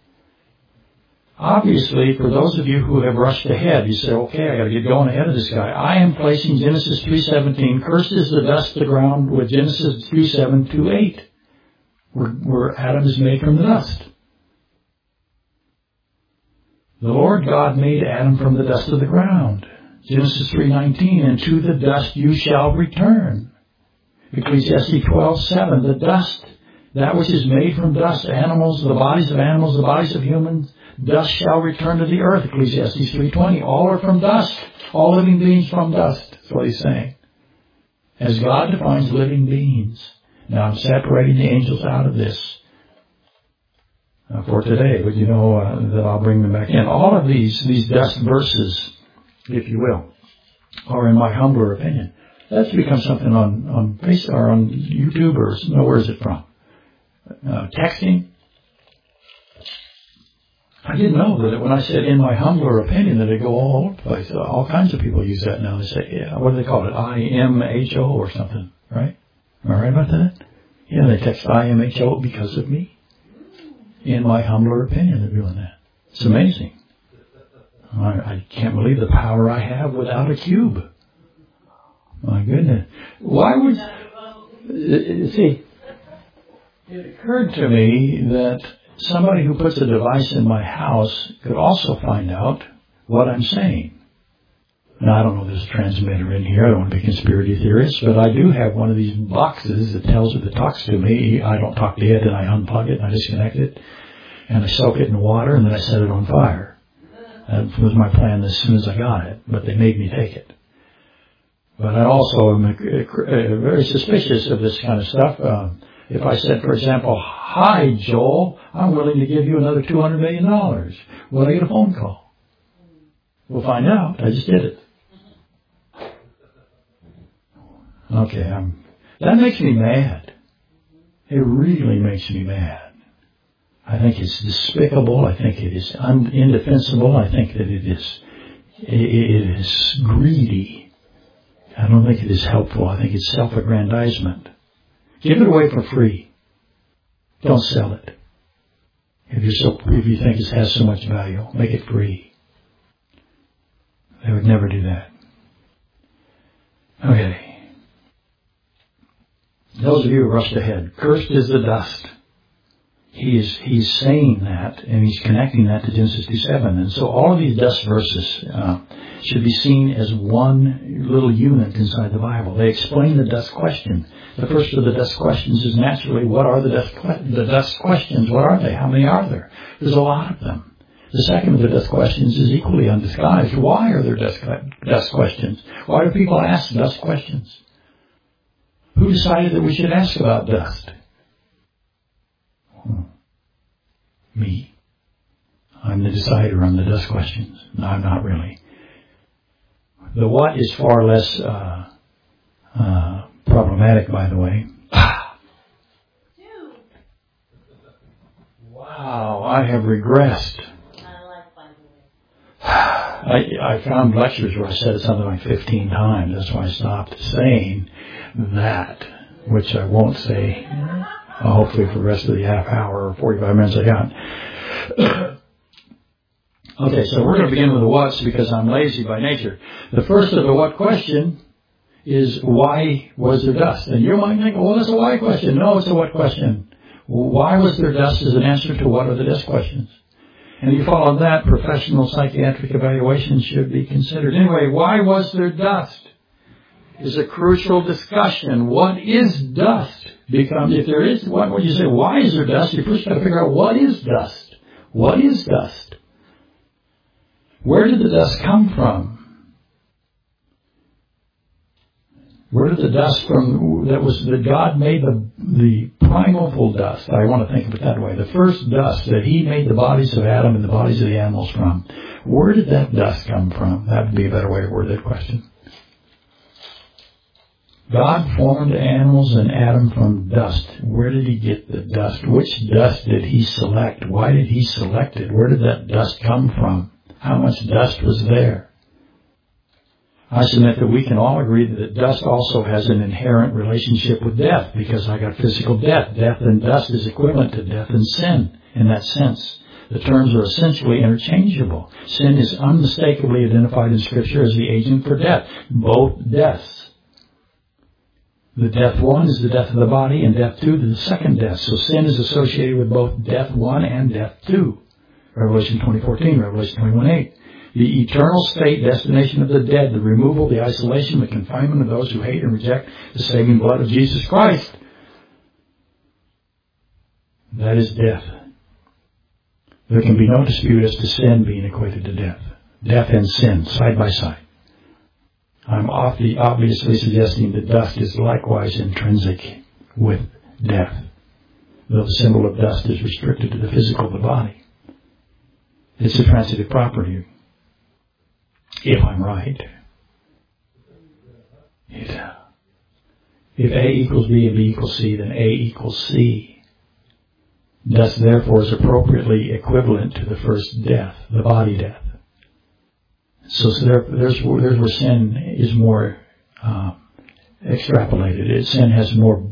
Obviously, for those of you who have rushed ahead, you say, okay, I got to get going ahead of this guy. I am placing Genesis 3:17, cursed is the dust of the ground, with Genesis 3:7 to 8, where Adam is made from the dust. The Lord God made Adam from the dust of the ground. Genesis 3:19, and to the dust you shall return. Ecclesiastes 12:7, the dust, that which is made from dust, animals, the bodies of humans, dust shall return to the earth. Ecclesiastes 3:20. All are from dust. All living beings from dust. That's what he's saying. As God defines living beings. Now I'm separating the angels out of this for today, but that I'll bring them back in. All of these dust verses, if you will, are in my humbler opinion. That's become something on Facebook or on YouTube or where is it from? Texting. I didn't know that when I said in my humbler opinion that it go all over the place. All kinds of people use that now. They say, what do they call it? IMHO or something, right? Am I right about that? Yeah, they text IMHO because of me. In my humbler opinion, they're doing that. It's amazing. I can't believe the power I have without a cube. My goodness. Why would... See, it occurred to me that somebody who puts a device in my house could also find out what I'm saying. Now, I don't know if there's a transmitter in here. I don't want to be a conspiracy theorist, but I do have one of these boxes that talks to me. I don't talk to it, and I unplug it, and I disconnect it, and I soak it in water, and then I set it on fire. That was my plan as soon as I got it, but they made me take it. But I also am very suspicious of this kind of stuff. If I said, for example, hi, Joel, I'm willing to give you another $200 million, will I get a phone call? We'll find out. I just did it. Okay, that makes me mad. It really makes me mad. I think it's despicable. I think it is indefensible. I think that it is greedy. I don't think it is helpful. I think it's self-aggrandizement. Give it away for free. Don't sell it. If you think it has so much value, make it free. They would never do that. Okay. Those of you who rushed ahead, cursed is the dust. He's saying that, and he's connecting that to Genesis 2:7. And so all of these dust verses, should be seen as one little unit inside the Bible. They explain the dust question. The first of the dust questions is naturally, what are the dust questions? What are they? How many are there? There's a lot of them. The second of the dust questions is equally undisguised. Why are there dust questions? Why do people ask dust questions? Who decided that we should ask about dust? Me. I'm the decider on the dust questions. No, I'm not really. The what is far less problematic, by the way. Wow, I have regressed. I found lectures where I said it something like 15 times. That's why I stopped saying that, which I won't say, hopefully for the rest of the half hour or 45 minutes I got. Okay, so we're going to begin with the what's because I'm lazy by nature. The first of the what question is, why was there dust? And you might think, well, that's a why question. No, it's a what question. Why was there dust is an answer to what are the dust questions. And if you follow that, professional psychiatric evaluation should be considered. Anyway, why was there dust is a crucial discussion. What is dust? Because if there is, what would you say? Why is there dust? You first got to figure out what is dust. What is dust? Where did the dust come from? Where did the dust from that God made the primeval dust? I want to think of it that way. The first dust that He made the bodies of Adam and the bodies of the animals from. Where did that dust come from? That would be a better way to word that question. God formed animals and Adam from dust. Where did He get the dust? Which dust did He select? Why did He select it? Where did that dust come from? How much dust was there? I submit that we can all agree that dust also has an inherent relationship with death, because I got physical death. Death and dust is equivalent to death and sin in that sense. The terms are essentially interchangeable. Sin is unmistakably identified in Scripture as the agent for death. Both deaths. The death one is the death of the body, and death two is the second death. So sin is associated with both death one and death two. Revelation 20:14, Revelation 21:8. The eternal state, destination of the dead, the removal, the isolation, the confinement of those who hate and reject the saving blood of Jesus Christ. That is death. There can be no dispute as to sin being equated to death. Death and sin, side by side. I'm obviously suggesting that dust is likewise intrinsic with death, though the symbol of dust is restricted to the physical of the body. It's a transitive property. If I'm right. If A equals B and B equals C, then A equals C. Dust, therefore, is appropriately equivalent to the first death, the body death. So there's where sin is more extrapolated. Sin has more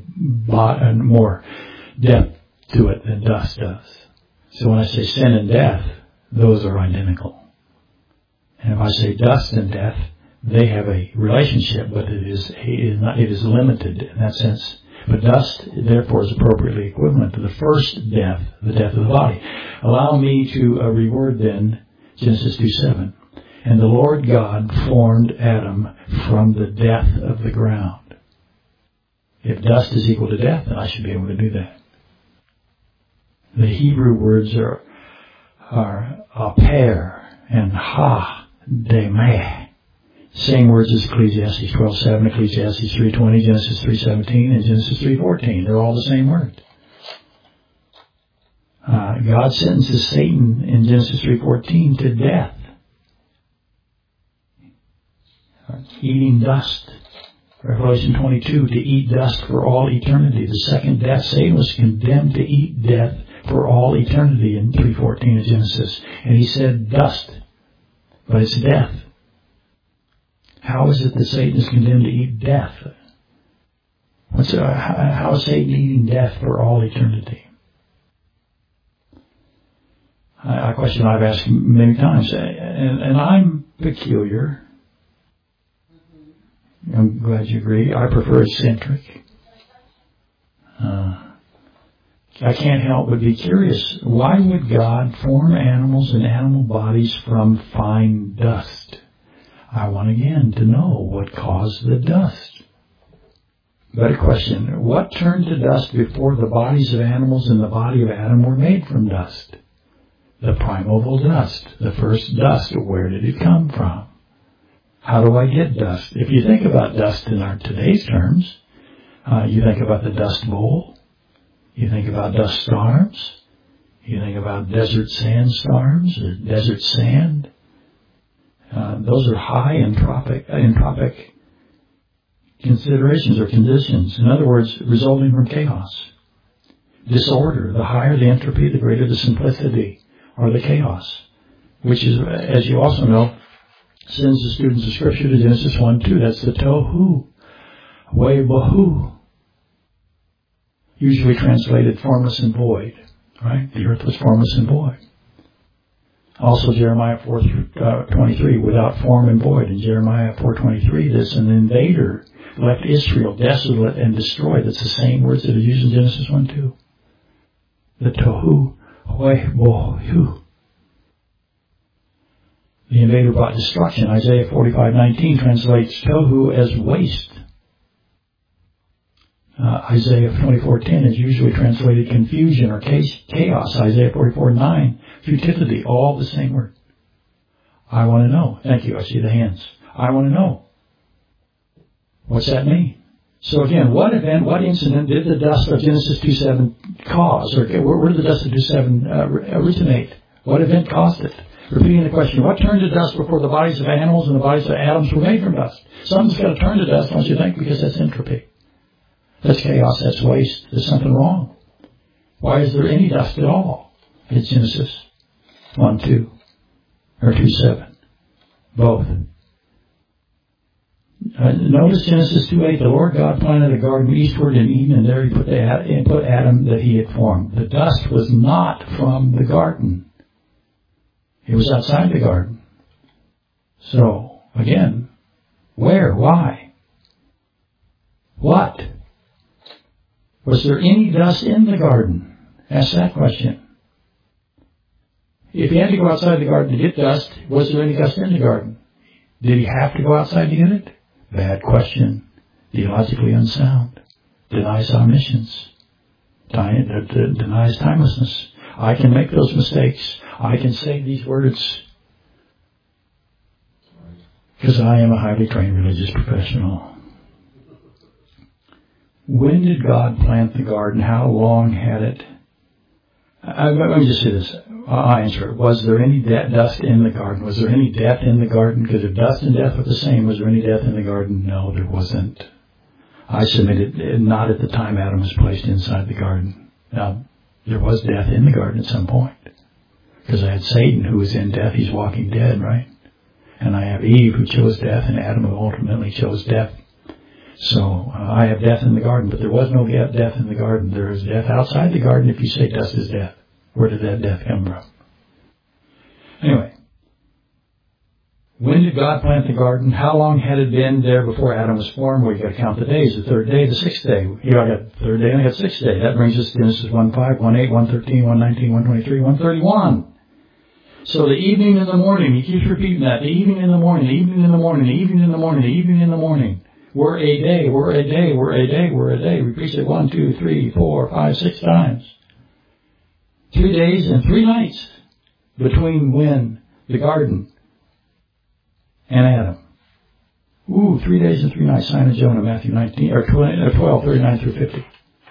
depth to it than dust does. So when I say sin and death, those are identical. And if I say dust and death, they have a relationship, but it is limited in that sense. But dust, therefore, is appropriately equivalent to the first death, the death of the body. Allow me to reword then Genesis 2:7. And the Lord God formed Adam from the death of the ground. If dust is equal to death, then I should be able to do that. The Hebrew words are aper and ha-demeh. Same words as Ecclesiastes 12:7, Ecclesiastes 3:20, Genesis 3:17, and Genesis 3:14. They're all the same word. God sentences Satan in Genesis 3:14 to death. Eating dust. Revelation 22, to eat dust for all eternity. The second death, Satan was condemned to eat death for all eternity in 3:14 of Genesis. And he said dust, but it's death. How is it that Satan is condemned to eat death? How is Satan eating death for all eternity? A question I've asked many times, and I'm peculiar. I'm glad you agree. I prefer eccentric. I can't help but be curious. Why would God form animals and animal bodies from fine dust? I want again to know what caused the dust. Better question, what turned to dust before the bodies of animals and the body of Adam were made from dust? The primeval dust, the first dust. Where did it come from? How do I get dust? If you think about dust in our today's terms, you think about the dust bowl, you think about dust storms, you think about desert sandstorms or desert sand. Those are high entropic considerations or conditions. In other words, resulting from chaos. Disorder. The higher the entropy, the greater the simplicity or the chaos. Which is, as you also know, sends the students of Scripture to Genesis 1:2. That's the tohu. Webahu. Usually translated formless and void. Right? The earth was formless and void. Also Jeremiah 4:23, without form and void. In Jeremiah 4:23, there's an invader left Israel desolate and destroyed. That's the same words that are used in Genesis 1:2. The tohu, webahu. The invader brought destruction. Isaiah 45:19 translates tohu as waste. Isaiah 24:10 is usually translated confusion or chaos. Isaiah 44:9, futility, all the same word. I want to know. Thank you. I see the hands. I want to know. What's that mean? So again, what event, what incident did the dust of Genesis 2:7 cause? Or where did the dust of 2:7 originate? What event caused it? Repeating the question, what turned to dust before the bodies of animals and the bodies of atoms were made from dust? Something's got to turn to dust, don't you think? Because that's entropy. That's chaos. That's waste. There's something wrong. Why is there any dust at all? It's Genesis 1:2 or 2:7. Both. Notice Genesis 2:8. The Lord God planted a garden eastward in Eden, and there He put Adam that He had formed. The dust was not from the garden. It was outside the garden. So again, where? Why? What? Was there any dust in the garden? Ask that question. If he had to go outside the garden to get dust, was there any dust in the garden? Did he have to go outside to get it? Bad question. Theologically unsound. Denies omniscience. Denies timelessness. I can make those mistakes. I can say these words because I am a highly trained religious professional. When did God plant the garden? How long had it? Let me just say this. I'll answer it. Was there any dust in the garden? Was there any death in the garden? Because if dust and death were the same, was there any death in the garden? No, there wasn't. I submitted not at the time Adam was placed inside the garden. Now, there was death in the garden at some point. Because I had Satan who was in death. He's walking dead, right? And I have Eve who chose death, and Adam who ultimately chose death. So I have death in the garden, but there was no death in the garden. There is death outside the garden if you say dust is death. Where did that death come from? Anyway, when did God plant the garden? How long had it been there before Adam was formed? Well, you got to count the days. The third day, the sixth day. You know, I got the third day and I got the sixth day. That brings us to Genesis 1:5, 1:8, 1:13, 1:19, 1:23, 1:31. So the evening and the morning, he keeps repeating that. The evening and the morning, the evening and the morning, the evening and the morning, the evening and the morning. We're a day, we're a day, we're a day, we're a day. Repeats it 1, 2, 3, 4, 5, 6 times. 3 days and 3 nights between when? The garden and Adam. 3 days and 3 nights. Sign of Jonah, Matthew 19 or 12, 39 through 50.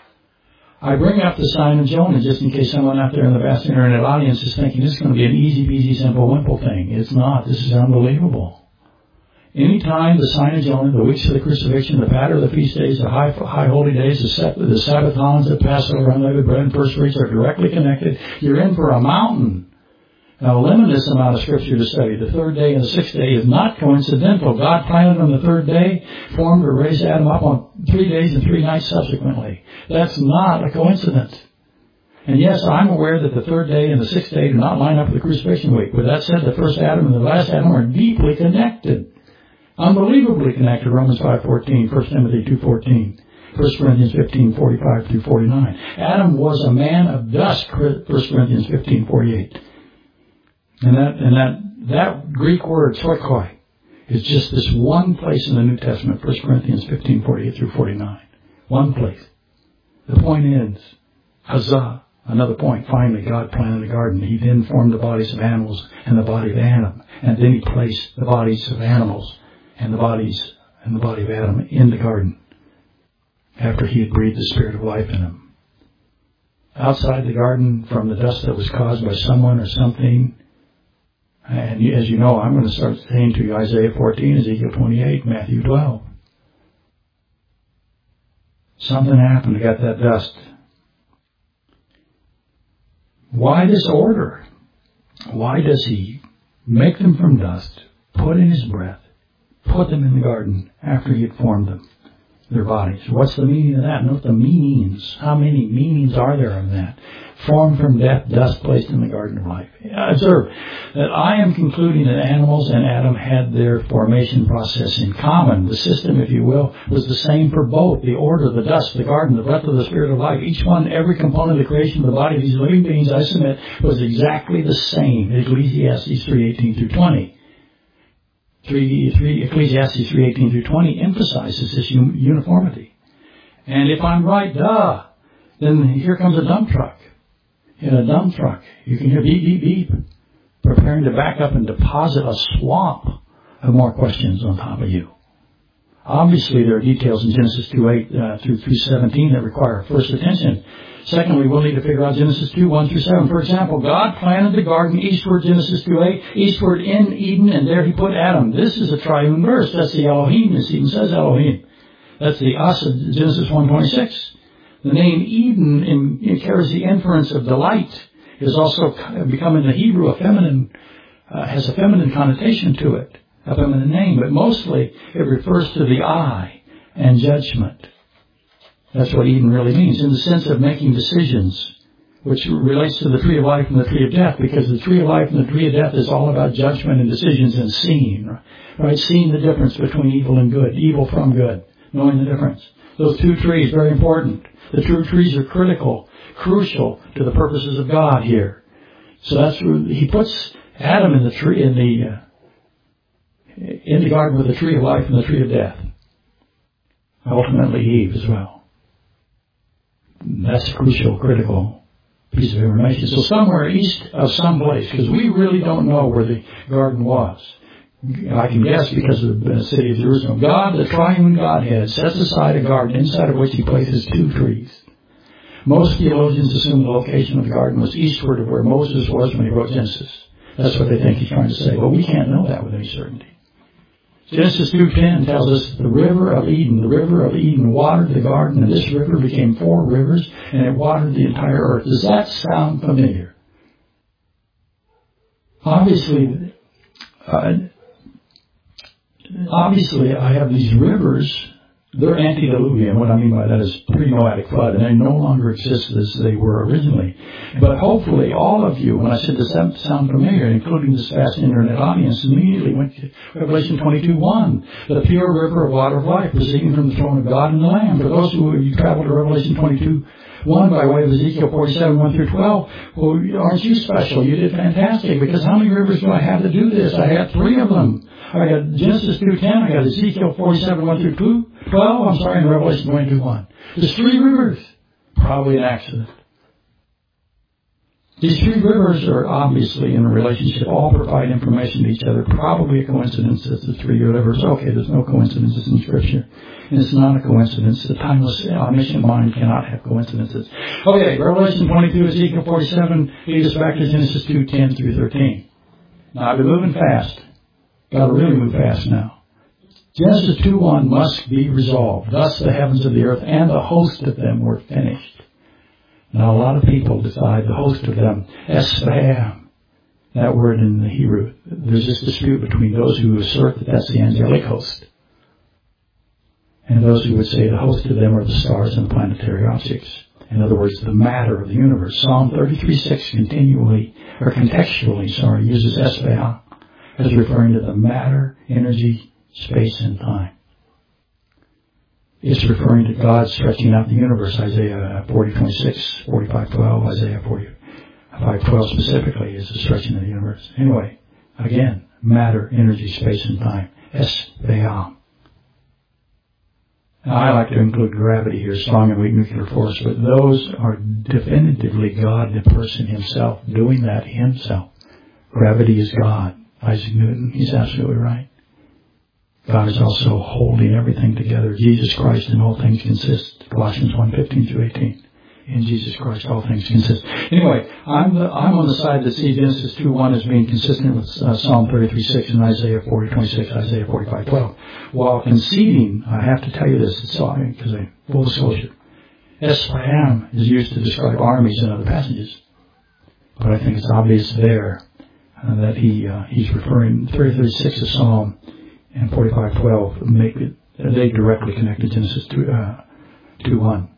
I bring up the sign of Jonah just in case someone out there in the vast internet audience is thinking this is going to be an easy peasy, simple, wimple thing. It's not. This is unbelievable. Anytime the sign of Jonah, the weeks of the crucifixion, the pattern of the feast days, the high holy days, the Sabbathons, the Passover, unleavened bread, and first fruits are directly connected, you're in for a mountain. Now, limit this amount of scripture to study. The third day and the sixth day is not coincidental. God planted on the third day, formed or raised Adam up on 3 days and 3 nights subsequently. That's not a coincidence. And yes, I'm aware that the third day and the sixth day do not line up with the crucifixion week. With that said, the first Adam and the last Adam are deeply connected. Unbelievably connected. Romans 5:14, 1 Timothy 2:14, 1 Corinthians 15:45 through 49. Adam was a man of dust, 1 Corinthians 15:48. And that Greek word, stoikoi, It's just this one place in the New Testament, 1 Corinthians 15:48 through 49. One place. The point is, huzzah, another point. Finally, God planted a garden. He then formed the bodies of animals and the body of Adam. And then He placed the bodies of animals and the body of Adam in the garden after He had breathed the Spirit of life in them. Outside the garden, from the dust that was caused by someone or something, and as you know, I'm going to start saying to you Isaiah 14, Ezekiel 28, Matthew 12. Something happened to get that dust. Why this order? Why does He make them from dust, put in His breath, put them in the garden after He had formed them, their bodies? What's the meaning of that? Note the meanings. How many meanings are there of that? Formed from death, dust placed in the garden of life. Observe that I am concluding that animals and Adam had their formation process in common. The system, if you will, was the same for both. The order, the dust, the garden, the breath of the Spirit of life. Each one, every component of the creation of the body of these living beings, I submit, was exactly the same. Ecclesiastes 3:18 through 20. Ecclesiastes 3:18 through 20 emphasizes this uniformity. And if I'm right, then here comes a dump truck. In a dump truck, you can hear beep, beep, beep, preparing to back up and deposit a swamp of more questions on top of you. Obviously, there are details in Genesis 2:8 through 17 that require first attention. Secondly, we'll need to figure out Genesis 2:1 through 7. For example, God planted the garden eastward, Genesis 2:8, eastward in Eden, and there He put Adam. This is a triune verse. That's the Elohim. It even says Elohim. That's the us of Genesis 1:26. The name Eden carries the inference of delight. It has also become in the Hebrew has a feminine connotation to it, a feminine name, but mostly it refers to the eye and judgment. That's what Eden really means, in the sense of making decisions, which relates to the tree of life and the tree of death, because the tree of life and the tree of death is all about judgment and decisions and seeing, right? Seeing the difference between evil and good, evil from good, knowing the difference. Those two trees, very important. The two trees are crucial to the purposes of God here. So that's where He puts Adam in the tree, in the garden with the tree of life and the tree of death. Ultimately Eve as well. That's a crucial, critical piece of information. So somewhere east of some place, because we really don't know where the garden was. I can guess because of the city of Jerusalem. God, the triune Godhead, sets aside a garden inside of which He places two trees. Most theologians assume the location of the garden was eastward of where Moses was when he wrote Genesis. That's what they think he's trying to say. But we can't know that with any certainty. Genesis 2:10 tells us the river of Eden watered the garden, and this river became 4 rivers, and it watered the entire earth. Does that sound familiar? Obviously, I have these rivers. They're antediluvian. What I mean by that is pre-Noahic flood, and they no longer exist as they were originally. But hopefully all of you, when I said this sound familiar, including this vast internet audience, immediately went to Revelation 22:1. The pure river of water of life proceeding from the throne of God and the Lamb. For those who you travel to Revelation 22:1 by way of Ezekiel 47:1 through 12, well, aren't you special? You did fantastic, because how many rivers do I have to do this? I had 3 of them. I got Genesis 2:10, I got Ezekiel 47:1 through 12, and Revelation 22:1. There's 3 rivers. Probably an accident. These 3 rivers are obviously in a relationship, all provide information to each other. Probably a coincidence that the 3 rivers. Okay, there's no coincidences in Scripture. And it's not a coincidence. The timeless, omniscient mind cannot have coincidences. Okay, Revelation 22, Ezekiel 47, lead us back to Genesis 2:10 through 13. Now, I've been moving fast. Got to really move fast now. Genesis 2:1 must be resolved. Thus the heavens of the earth and the host of them were finished. Now a lot of people decide the host of them, Esbaham, that word in the Hebrew. There's this dispute between those who assert that that's the angelic host, and those who would say the host of them are the stars and planetary objects. In other words, the matter of the universe. Psalm 33:6 contextually uses Esbaham as referring to the matter, energy, space, and time. It's referring to God stretching out the universe. Isaiah 40:26, 45:12, Isaiah 45:12 specifically is the stretching of the universe. Anyway, again, matter, energy, space, and time. Esbea. Now, I like to include gravity here, strong and weak nuclear force, but those are definitively God, the person himself, doing that himself. Gravity is God. Isaac Newton, he's absolutely right. God is also holding everything together. Jesus Christ in all things consist. Colossians 1:15-18. In Jesus Christ all things consist. Anyway, I'm on the side that sees Genesis 2:1 as being consistent with Psalm 33:6 and Isaiah 40:26, Isaiah 45:12. While conceding, I have to tell you this, because full disclosure, Ephraim is used to describe armies in other passages. But I think it's obvious there that he's referring 33:6 of Psalm and 45:12 make it, they directly connect to Genesis 2:1.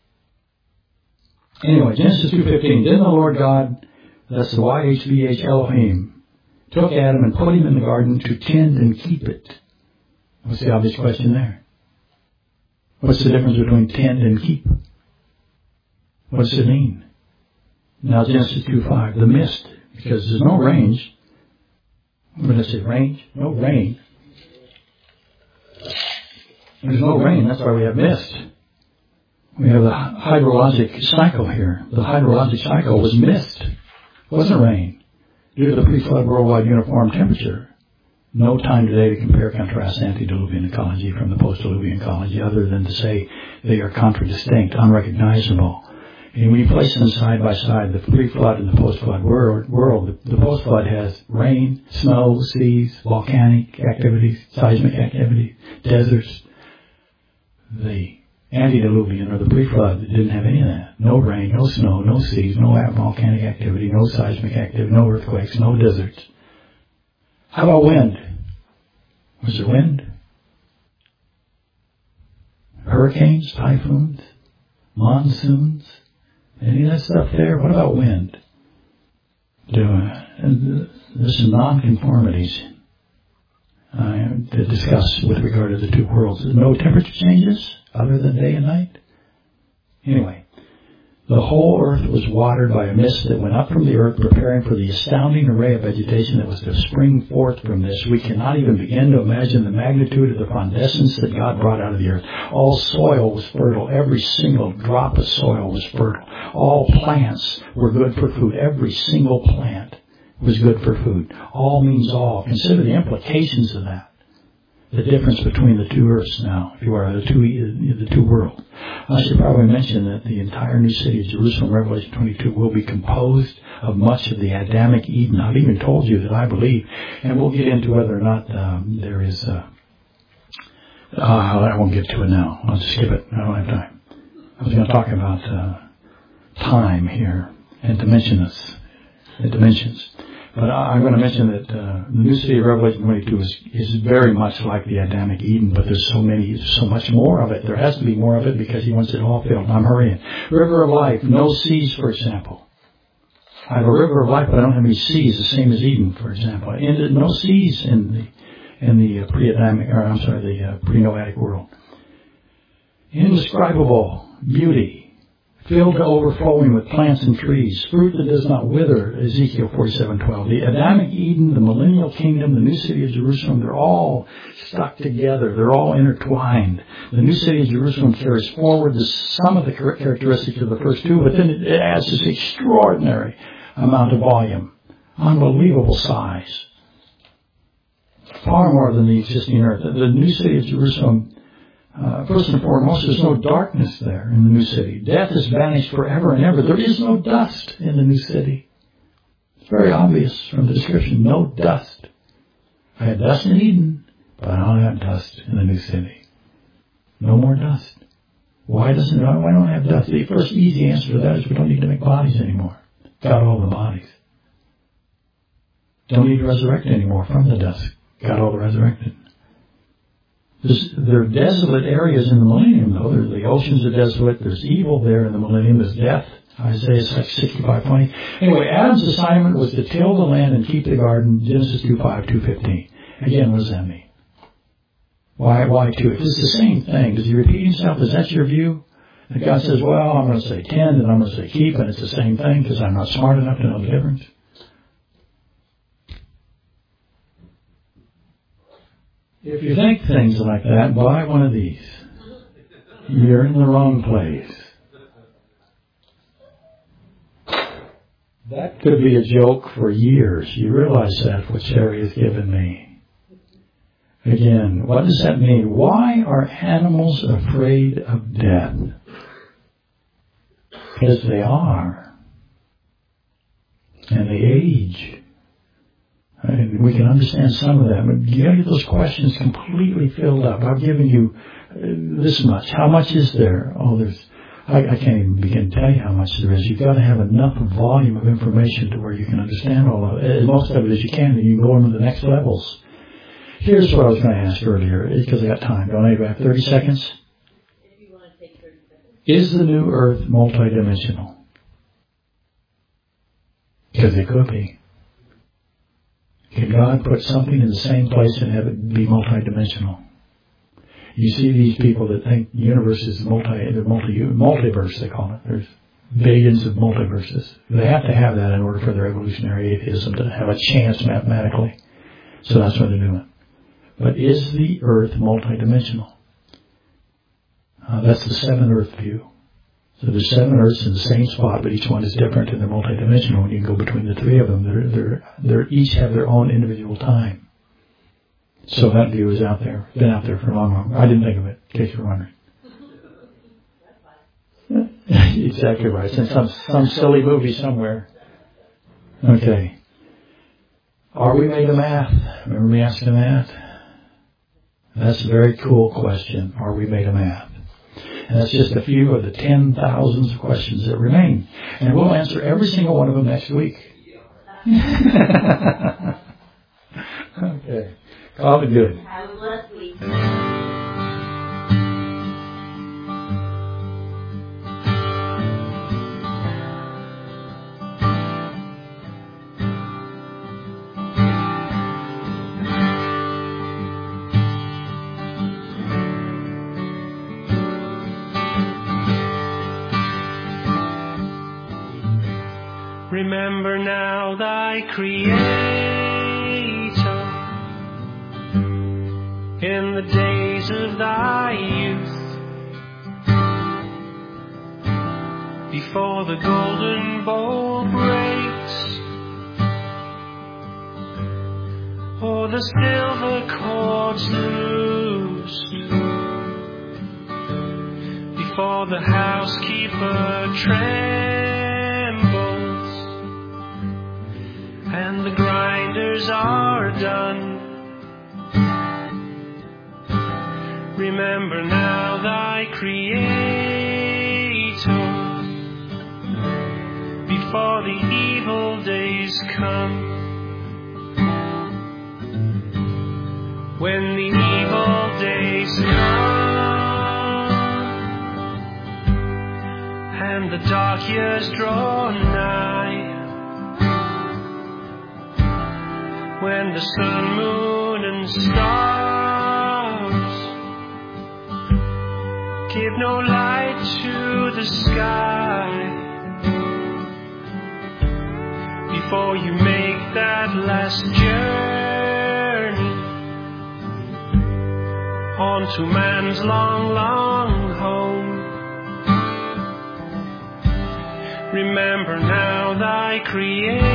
Anyway, Genesis 2:15. Then the Lord God, that's the YHVH Elohim, took Adam and put him in the garden to tend and keep it. What's the obvious question there? What's the difference between tend and keep? What does it mean? Now Genesis 2:5. The mist, because there's no range. What did I say? Range? No rain. There's no rain. That's why we have mist. We have the hydrologic cycle here. The hydrologic cycle was mist. It wasn't rain. Due to the pre-flood worldwide uniform temperature, no time today to compare, contrast antediluvian ecology from the post-diluvian ecology other than to say they are contradistinct, unrecognizable. And when you place them side by side, the pre-flood and the post-flood world, the post-flood has rain, snow, seas, volcanic activities, seismic activities, deserts. The antediluvian or the pre-flood didn't have any of that. No rain, no snow, no seas, no volcanic activity, no seismic activity, no earthquakes, no deserts. How about wind? Was there wind? Hurricanes, typhoons, monsoons, any of that stuff there? What about wind? There's some non-conformities to discuss with regard to the two worlds. There's no temperature changes other than day and night. Anyway, the whole earth was watered by a mist that went up from the earth, preparing for the astounding array of vegetation that was to spring forth from this. We cannot even begin to imagine the magnitude of the fondescence that God brought out of the earth. All soil was fertile. Every single drop of soil was fertile. All plants were good for food. Every single plant was good for food. All means all. Consider the implications of that. The difference between the two earths now, if you are, the two worlds. I should probably mention that the entire new city of Jerusalem, Revelation 22, will be composed of much of the Adamic Eden. I've even told you that I believe, and we'll get into whether or not there is, I won't get to it now. I'll just skip it. I don't have time. I was going to talk about time here and dimensions. But I'm going to mention that the new city of Revelation 22 is very much like the Adamic Eden, but there's so much more of it. There has to be more of it because he wants it all filled. I'm hurrying. River of life, no seas, for example. I have a river of life, but I don't have any seas, the same as Eden, for example. And no seas in the pre-Adamic, or I'm sorry, the pre-Noahic world. Indescribable beauty. Filled to overflowing with plants and trees, fruit that does not wither, Ezekiel 47:12. The Adamic Eden, the millennial kingdom, the new city of Jerusalem, they're all stuck together. They're all intertwined. The new city of Jerusalem carries forward some of the characteristics of the first two, but then it adds this extraordinary amount of volume, unbelievable size, far more than the existing earth. The new city of Jerusalem, first and foremost, there's no darkness there in the new city. Death has vanished forever and ever. There is no dust in the new city. It's very obvious from the description. No dust. I had dust in Eden, but I don't have dust in the new city. No more dust. Why don't I have dust? The first easy answer to that is we don't need to make bodies anymore. Got all the bodies. Don't need to resurrect anymore from the dust. Got all the resurrected. There are desolate areas in the millennium, though. The oceans are desolate. There's evil there in the millennium. There's death. Isaiah 65:20. Anyway, Adam's assignment was to till the land and keep the garden. Genesis 2:5, 2:15. Again, what does that mean? Why two? If it's the same thing, does he repeat himself? Is that your view? That God says, well, I'm going to say tend and I'm going to say keep, and it's the same thing because I'm not smart enough to know the difference? If you think things like that, buy one of these. You're in the wrong place. That could be a joke for years. You realize that, what Sherry has given me. Again, what does that mean? Why are animals afraid of death? Because they are. And they age. And we can understand some of that. But you got to get those questions completely filled up. I've given you this much. How much is there? Oh, I can't even begin to tell you how much there is. You've got to have enough volume of information to where you can understand all of it, as most of it as you can, and you can go on to the next levels. Here's what I was going to ask earlier, because I got time. Don't I have 30 seconds? If you want to take 30 seconds. Is the new Earth multidimensional? Because it could be. Can God put something in the same place and have it be multidimensional? You see these people that think the universe is multiverse, they call it. There's billions of multiverses. They have to have that in order for their evolutionary atheism to have a chance mathematically. So that's what they're doing. But is the Earth multidimensional? That's the 7 Earth view. So there's 7 Earths in the same spot, but each one is different and they're multidimensional. When you go between the 3 of them, they're each have their own individual time. So that view is out there, been out there for a long time. I didn't think of it, in case you're wondering. Exactly right. It's in some silly movie somewhere. Okay. Are we made of math? Remember me asking that? That's a very cool question. Are we made of math? And that's just a few of the 10,000s of questions that remain. And we'll answer every single one of them next week. Okay. Call it good. Have a blessed week. Remember now thy Creator in the days of thy youth, before the golden bowl breaks, or the silver cords loosed, before the housekeeper trembles, and the grinders are done. Remember now thy Creator, before the evil days come, when the evil days come, and the dark years draw nigh, when the sun, moon, and stars give no light to the sky, before you make that last journey on to man's long, long home. Remember now thy Creator,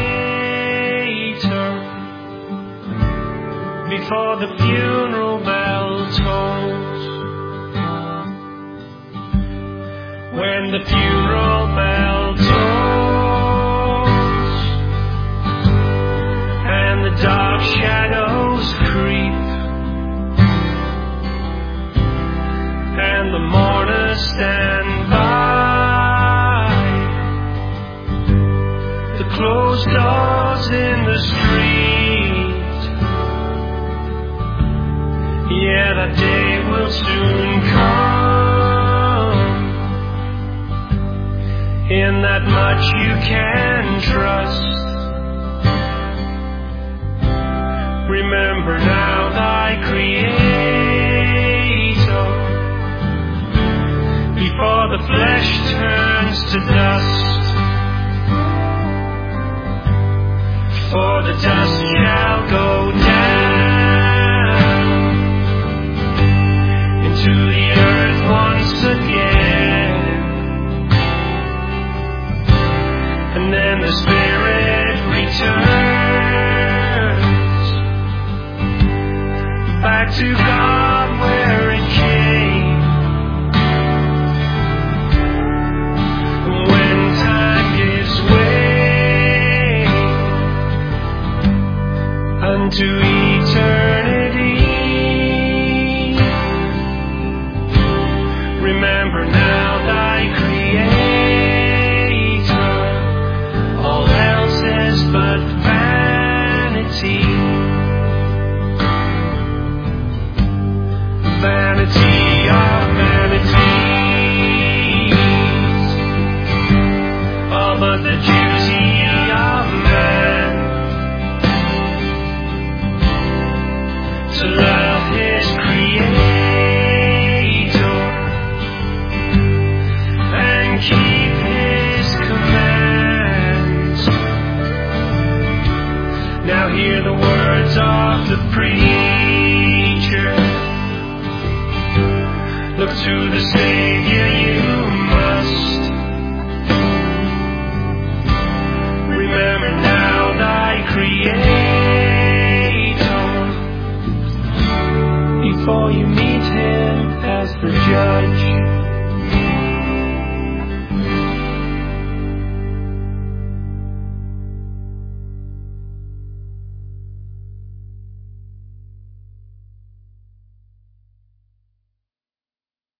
before the funeral bell tolls, when the funeral bell tolls, and the dark shadows creep, and the mourners stand by, the closed doors in the street, yeah, that day will soon come. In that much you can trust. Remember now thy Creator, before the flesh turns to dust, for the dust shall go down, And then the Spirit returns back to God where it came. When time gives way unto eternity, remember now thy Creator. All else is but vanity. Vanity of vanities. All but the duty of man to love his Creator and keep his commands. Now hear the words of the priest.